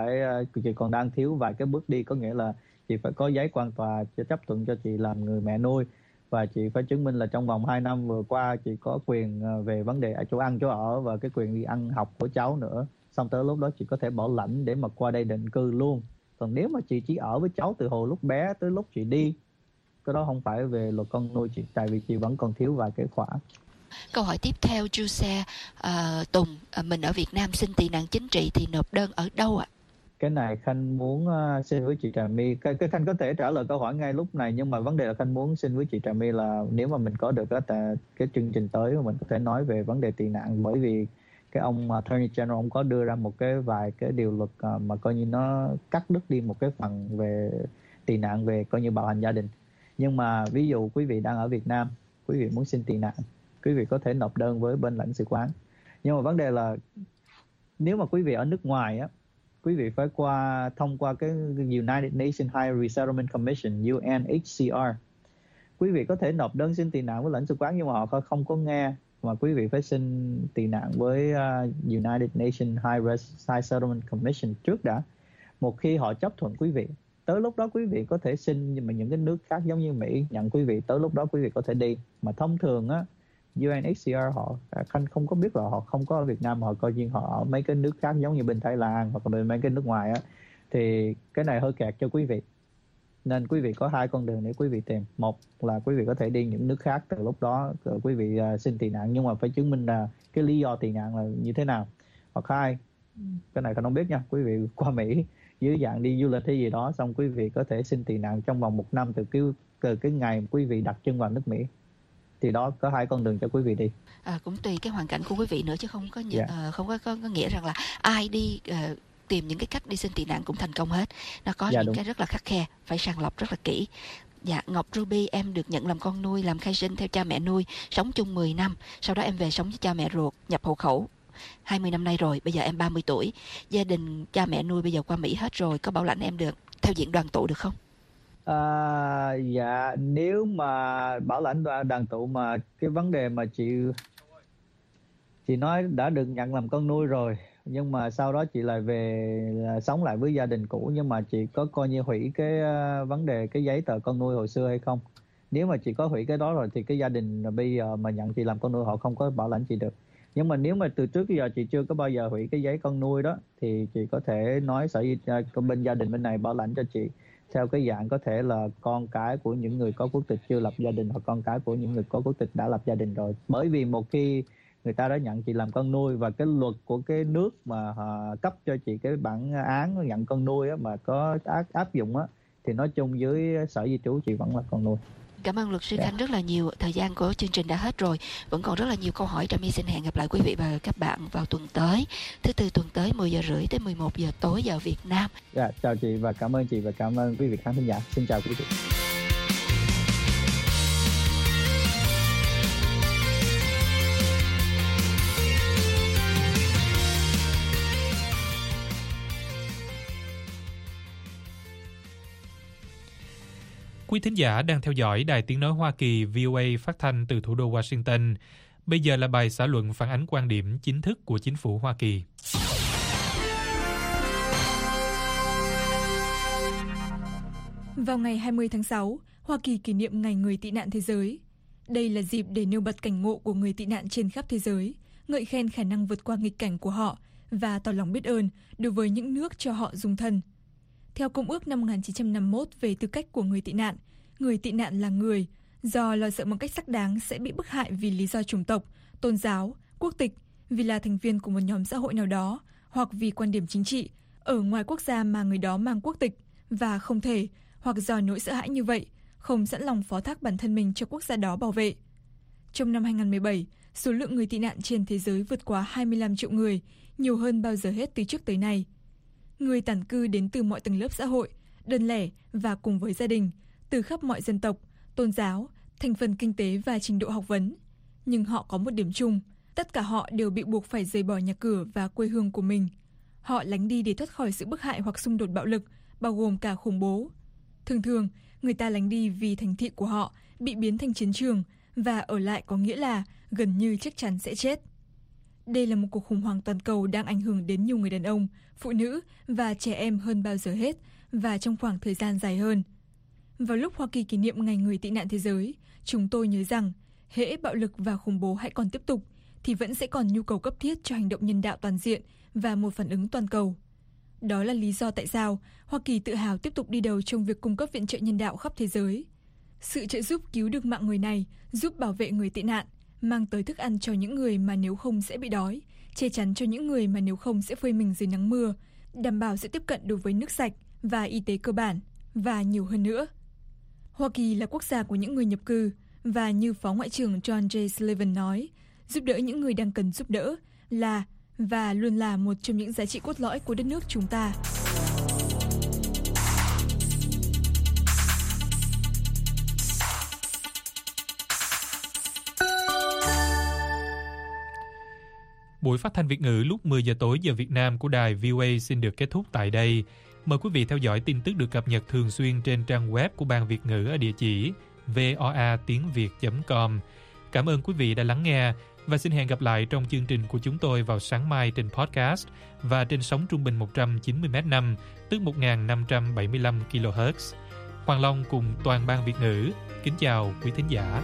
chị còn đang thiếu vài cái bước đi. Có nghĩa là chị phải có giấy quan tòa chấp thuận cho chị làm người mẹ nuôi. Và chị phải chứng minh là trong vòng 2 năm vừa qua chị có quyền về vấn đề chỗ ăn chỗ ở và cái quyền đi ăn học của cháu nữa. Xong tới lúc đó chị có thể bảo lãnh để mà qua đây định cư luôn. Còn nếu mà chị chỉ ở với cháu từ hồi lúc bé tới lúc chị đi, cái đó không phải về luật con nuôi chị, tại vì chị vẫn còn thiếu vài cái khoản. Câu hỏi tiếp theo, Juse Tùng, mình ở Việt Nam xin tị nạn chính trị thì nộp đơn ở đâu ạ? Cái này Khanh muốn xin với chị Trà My. Cái Khanh có thể trả lời câu hỏi ngay lúc này, nhưng mà vấn đề là Khanh muốn xin với chị Trà My là nếu mà mình có được cái chương trình tới mình có thể nói về vấn đề tị nạn, bởi vì cái ông Attorney General ông có đưa ra vài cái điều luật mà coi như nó cắt đứt đi một cái phần về tị nạn, về coi như bạo hành gia đình. Nhưng mà ví dụ quý vị đang ở Việt Nam, quý vị muốn xin tị nạn, quý vị có thể nộp đơn với bên lãnh sự quán. Nhưng mà vấn đề là nếu mà quý vị ở nước ngoài á, quý vị phải thông qua cái United Nations High Resettlement Commission, UNHCR. Quý vị có thể nộp đơn xin tị nạn với lãnh sự quán, nhưng mà họ không có nghe, mà quý vị phải xin tị nạn với United Nations High Resettlement Commission trước đã. Một khi họ chấp thuận quý vị, tới lúc đó quý vị có thể xin, nhưng mà những cái nước khác giống như Mỹ nhận quý vị, tới lúc đó quý vị có thể đi. Mà thông thường á, UNHCR họ Khanh không có biết là họ không có ở Việt Nam, họ coi như họ ở mấy cái nước khác giống như bên Thái Lan hoặc là bên mấy cái nước ngoài á, thì cái này hơi kẹt cho quý vị. Nên quý vị có hai con đường để quý vị tìm. Một là quý vị có thể đi những nước khác, từ lúc đó quý vị xin tị nạn, nhưng mà phải chứng minh là cái lý do tị nạn là như thế nào. Hoặc hai, cái này không biết nha, quý vị qua Mỹ dưới dạng đi du lịch hay gì đó, xong quý vị có thể xin tị nạn trong vòng 1 năm từ cái ngày quý vị đặt chân vào nước Mỹ. Thì đó, có hai con đường cho quý vị đi. Cũng tùy cái hoàn cảnh của quý vị nữa, chứ không có không có nghĩa rằng là ai đi tìm những cái cách đi xin tị nạn cũng thành công hết. Nó có những cái rất là khắt khe, phải sàng lọc rất là kỹ. Dạ, Ngọc Ruby, em được nhận làm con nuôi, làm khai sinh theo cha mẹ nuôi, sống chung 10 năm. Sau đó em về sống với cha mẹ ruột, nhập hộ khẩu 20 năm nay rồi, bây giờ em 30 tuổi. Gia đình cha mẹ nuôi bây giờ qua Mỹ hết rồi, có bảo lãnh em được theo diện đoàn tụ được không? Dạ, nếu mà bảo lãnh đoàn tụ mà cái vấn đề mà chị nói đã được nhận làm con nuôi rồi, nhưng mà sau đó chị lại về sống lại với gia đình cũ, nhưng mà chị có coi như hủy cái vấn đề cái giấy tờ con nuôi hồi xưa hay không? Nếu mà chị có hủy cái đó rồi thì cái gia đình bây giờ mà nhận chị làm con nuôi họ không có bảo lãnh chị được. Nhưng mà nếu mà từ trước bây giờ chị chưa có bao giờ hủy cái giấy con nuôi đó thì chị có thể nói sở bên gia đình bên này bảo lãnh cho chị theo cái dạng có thể là con cái của những người có quốc tịch chưa lập gia đình, hoặc con cái của những người có quốc tịch đã lập gia đình rồi. Bởi vì một khi người ta đã nhận chị làm con nuôi và cái luật của cái nước mà họ cấp cho chị cái bản án nhận con nuôi á, mà có áp dụng á, thì nói chung với sở di trú chị vẫn là con nuôi. Cảm ơn luật sư Khanh rất là nhiều. Thời gian của chương trình đã hết rồi, vẫn còn rất là nhiều câu hỏi. Trà My xin hẹn gặp lại quý vị và các bạn vào tuần tới, thứ Tư tuần tới 10 giờ rưỡi tới 11 giờ tối giờ Việt Nam. Dạ, chào chị và cảm ơn chị và cảm ơn quý vị khán thính giả. Xin chào quý vị. Quý thính giả đang theo dõi Đài Tiếng Nói Hoa Kỳ VOA phát thanh từ thủ đô Washington. Bây giờ là bài xã luận phản ánh quan điểm chính thức của chính phủ Hoa Kỳ. Vào ngày 20 tháng 6, Hoa Kỳ kỷ niệm Ngày Người tị nạn thế giới. Đây là dịp để nêu bật cảnh ngộ của người tị nạn trên khắp thế giới, ngợi khen khả năng vượt qua nghịch cảnh của họ và tỏ lòng biết ơn đối với những nước cho họ dung thân. Theo Công ước năm 1951 về tư cách của người tị nạn là người do lo sợ một cách xác đáng sẽ bị bức hại vì lý do chủng tộc, tôn giáo, quốc tịch, vì là thành viên của một nhóm xã hội nào đó, hoặc vì quan điểm chính trị ở ngoài quốc gia mà người đó mang quốc tịch, và không thể, hoặc do nỗi sợ hãi như vậy, không sẵn lòng phó thác bản thân mình cho quốc gia đó bảo vệ. Trong năm 2017, số lượng người tị nạn trên thế giới vượt quá 25 triệu người, nhiều hơn bao giờ hết từ trước tới nay. Người tản cư đến từ mọi tầng lớp xã hội, đơn lẻ và cùng với gia đình, từ khắp mọi dân tộc, tôn giáo, thành phần kinh tế và trình độ học vấn. Nhưng họ có một điểm chung, tất cả họ đều bị buộc phải rời bỏ nhà cửa và quê hương của mình. Họ lánh đi để thoát khỏi sự bức hại hoặc xung đột bạo lực, bao gồm cả khủng bố. Thường thường, người ta lánh đi vì thành thị của họ bị biến thành chiến trường, và ở lại có nghĩa là gần như chắc chắn sẽ chết. Đây là một cuộc khủng hoảng toàn cầu đang ảnh hưởng đến nhiều người đàn ông, phụ nữ và trẻ em hơn bao giờ hết, và trong khoảng thời gian dài hơn. Vào lúc Hoa Kỳ kỷ niệm Ngày Người tị nạn thế giới, chúng tôi nhớ rằng, hễ bạo lực và khủng bố hãy còn tiếp tục, thì vẫn sẽ còn nhu cầu cấp thiết cho hành động nhân đạo toàn diện và một phản ứng toàn cầu. Đó là lý do tại sao Hoa Kỳ tự hào tiếp tục đi đầu trong việc cung cấp viện trợ nhân đạo khắp thế giới. Sự trợ giúp cứu được mạng người này giúp bảo vệ người tị nạn, mang tới thức ăn cho những người mà nếu không sẽ bị đói, che chắn cho những người mà nếu không sẽ phơi mình dưới nắng mưa, đảm bảo sự tiếp cận đối với nước sạch và y tế cơ bản, và nhiều hơn nữa. Hoa Kỳ là quốc gia của những người nhập cư, và như Phó Ngoại trưởng John J. Sullivan nói, giúp đỡ những người đang cần giúp đỡ là và luôn là một trong những giá trị cốt lõi của đất nước chúng ta. Buổi phát thanh Việt ngữ lúc 10 giờ tối giờ Việt Nam của đài VOA xin được kết thúc tại đây. Mời quý vị theo dõi tin tức được cập nhật thường xuyên trên trang web của Ban Việt ngữ ở địa chỉ voatiengviet.com. Cảm ơn quý vị đã lắng nghe và xin hẹn gặp lại trong chương trình của chúng tôi vào sáng mai trên podcast và trên sóng trung bình 190 M5, tức 1575 kHz. Hoàng Long cùng toàn Ban Việt ngữ kính chào quý thính giả.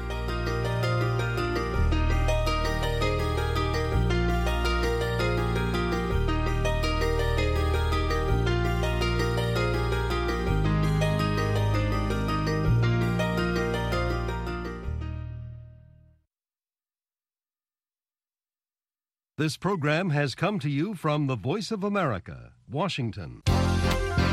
This program has come to you from the Voice of America, Washington.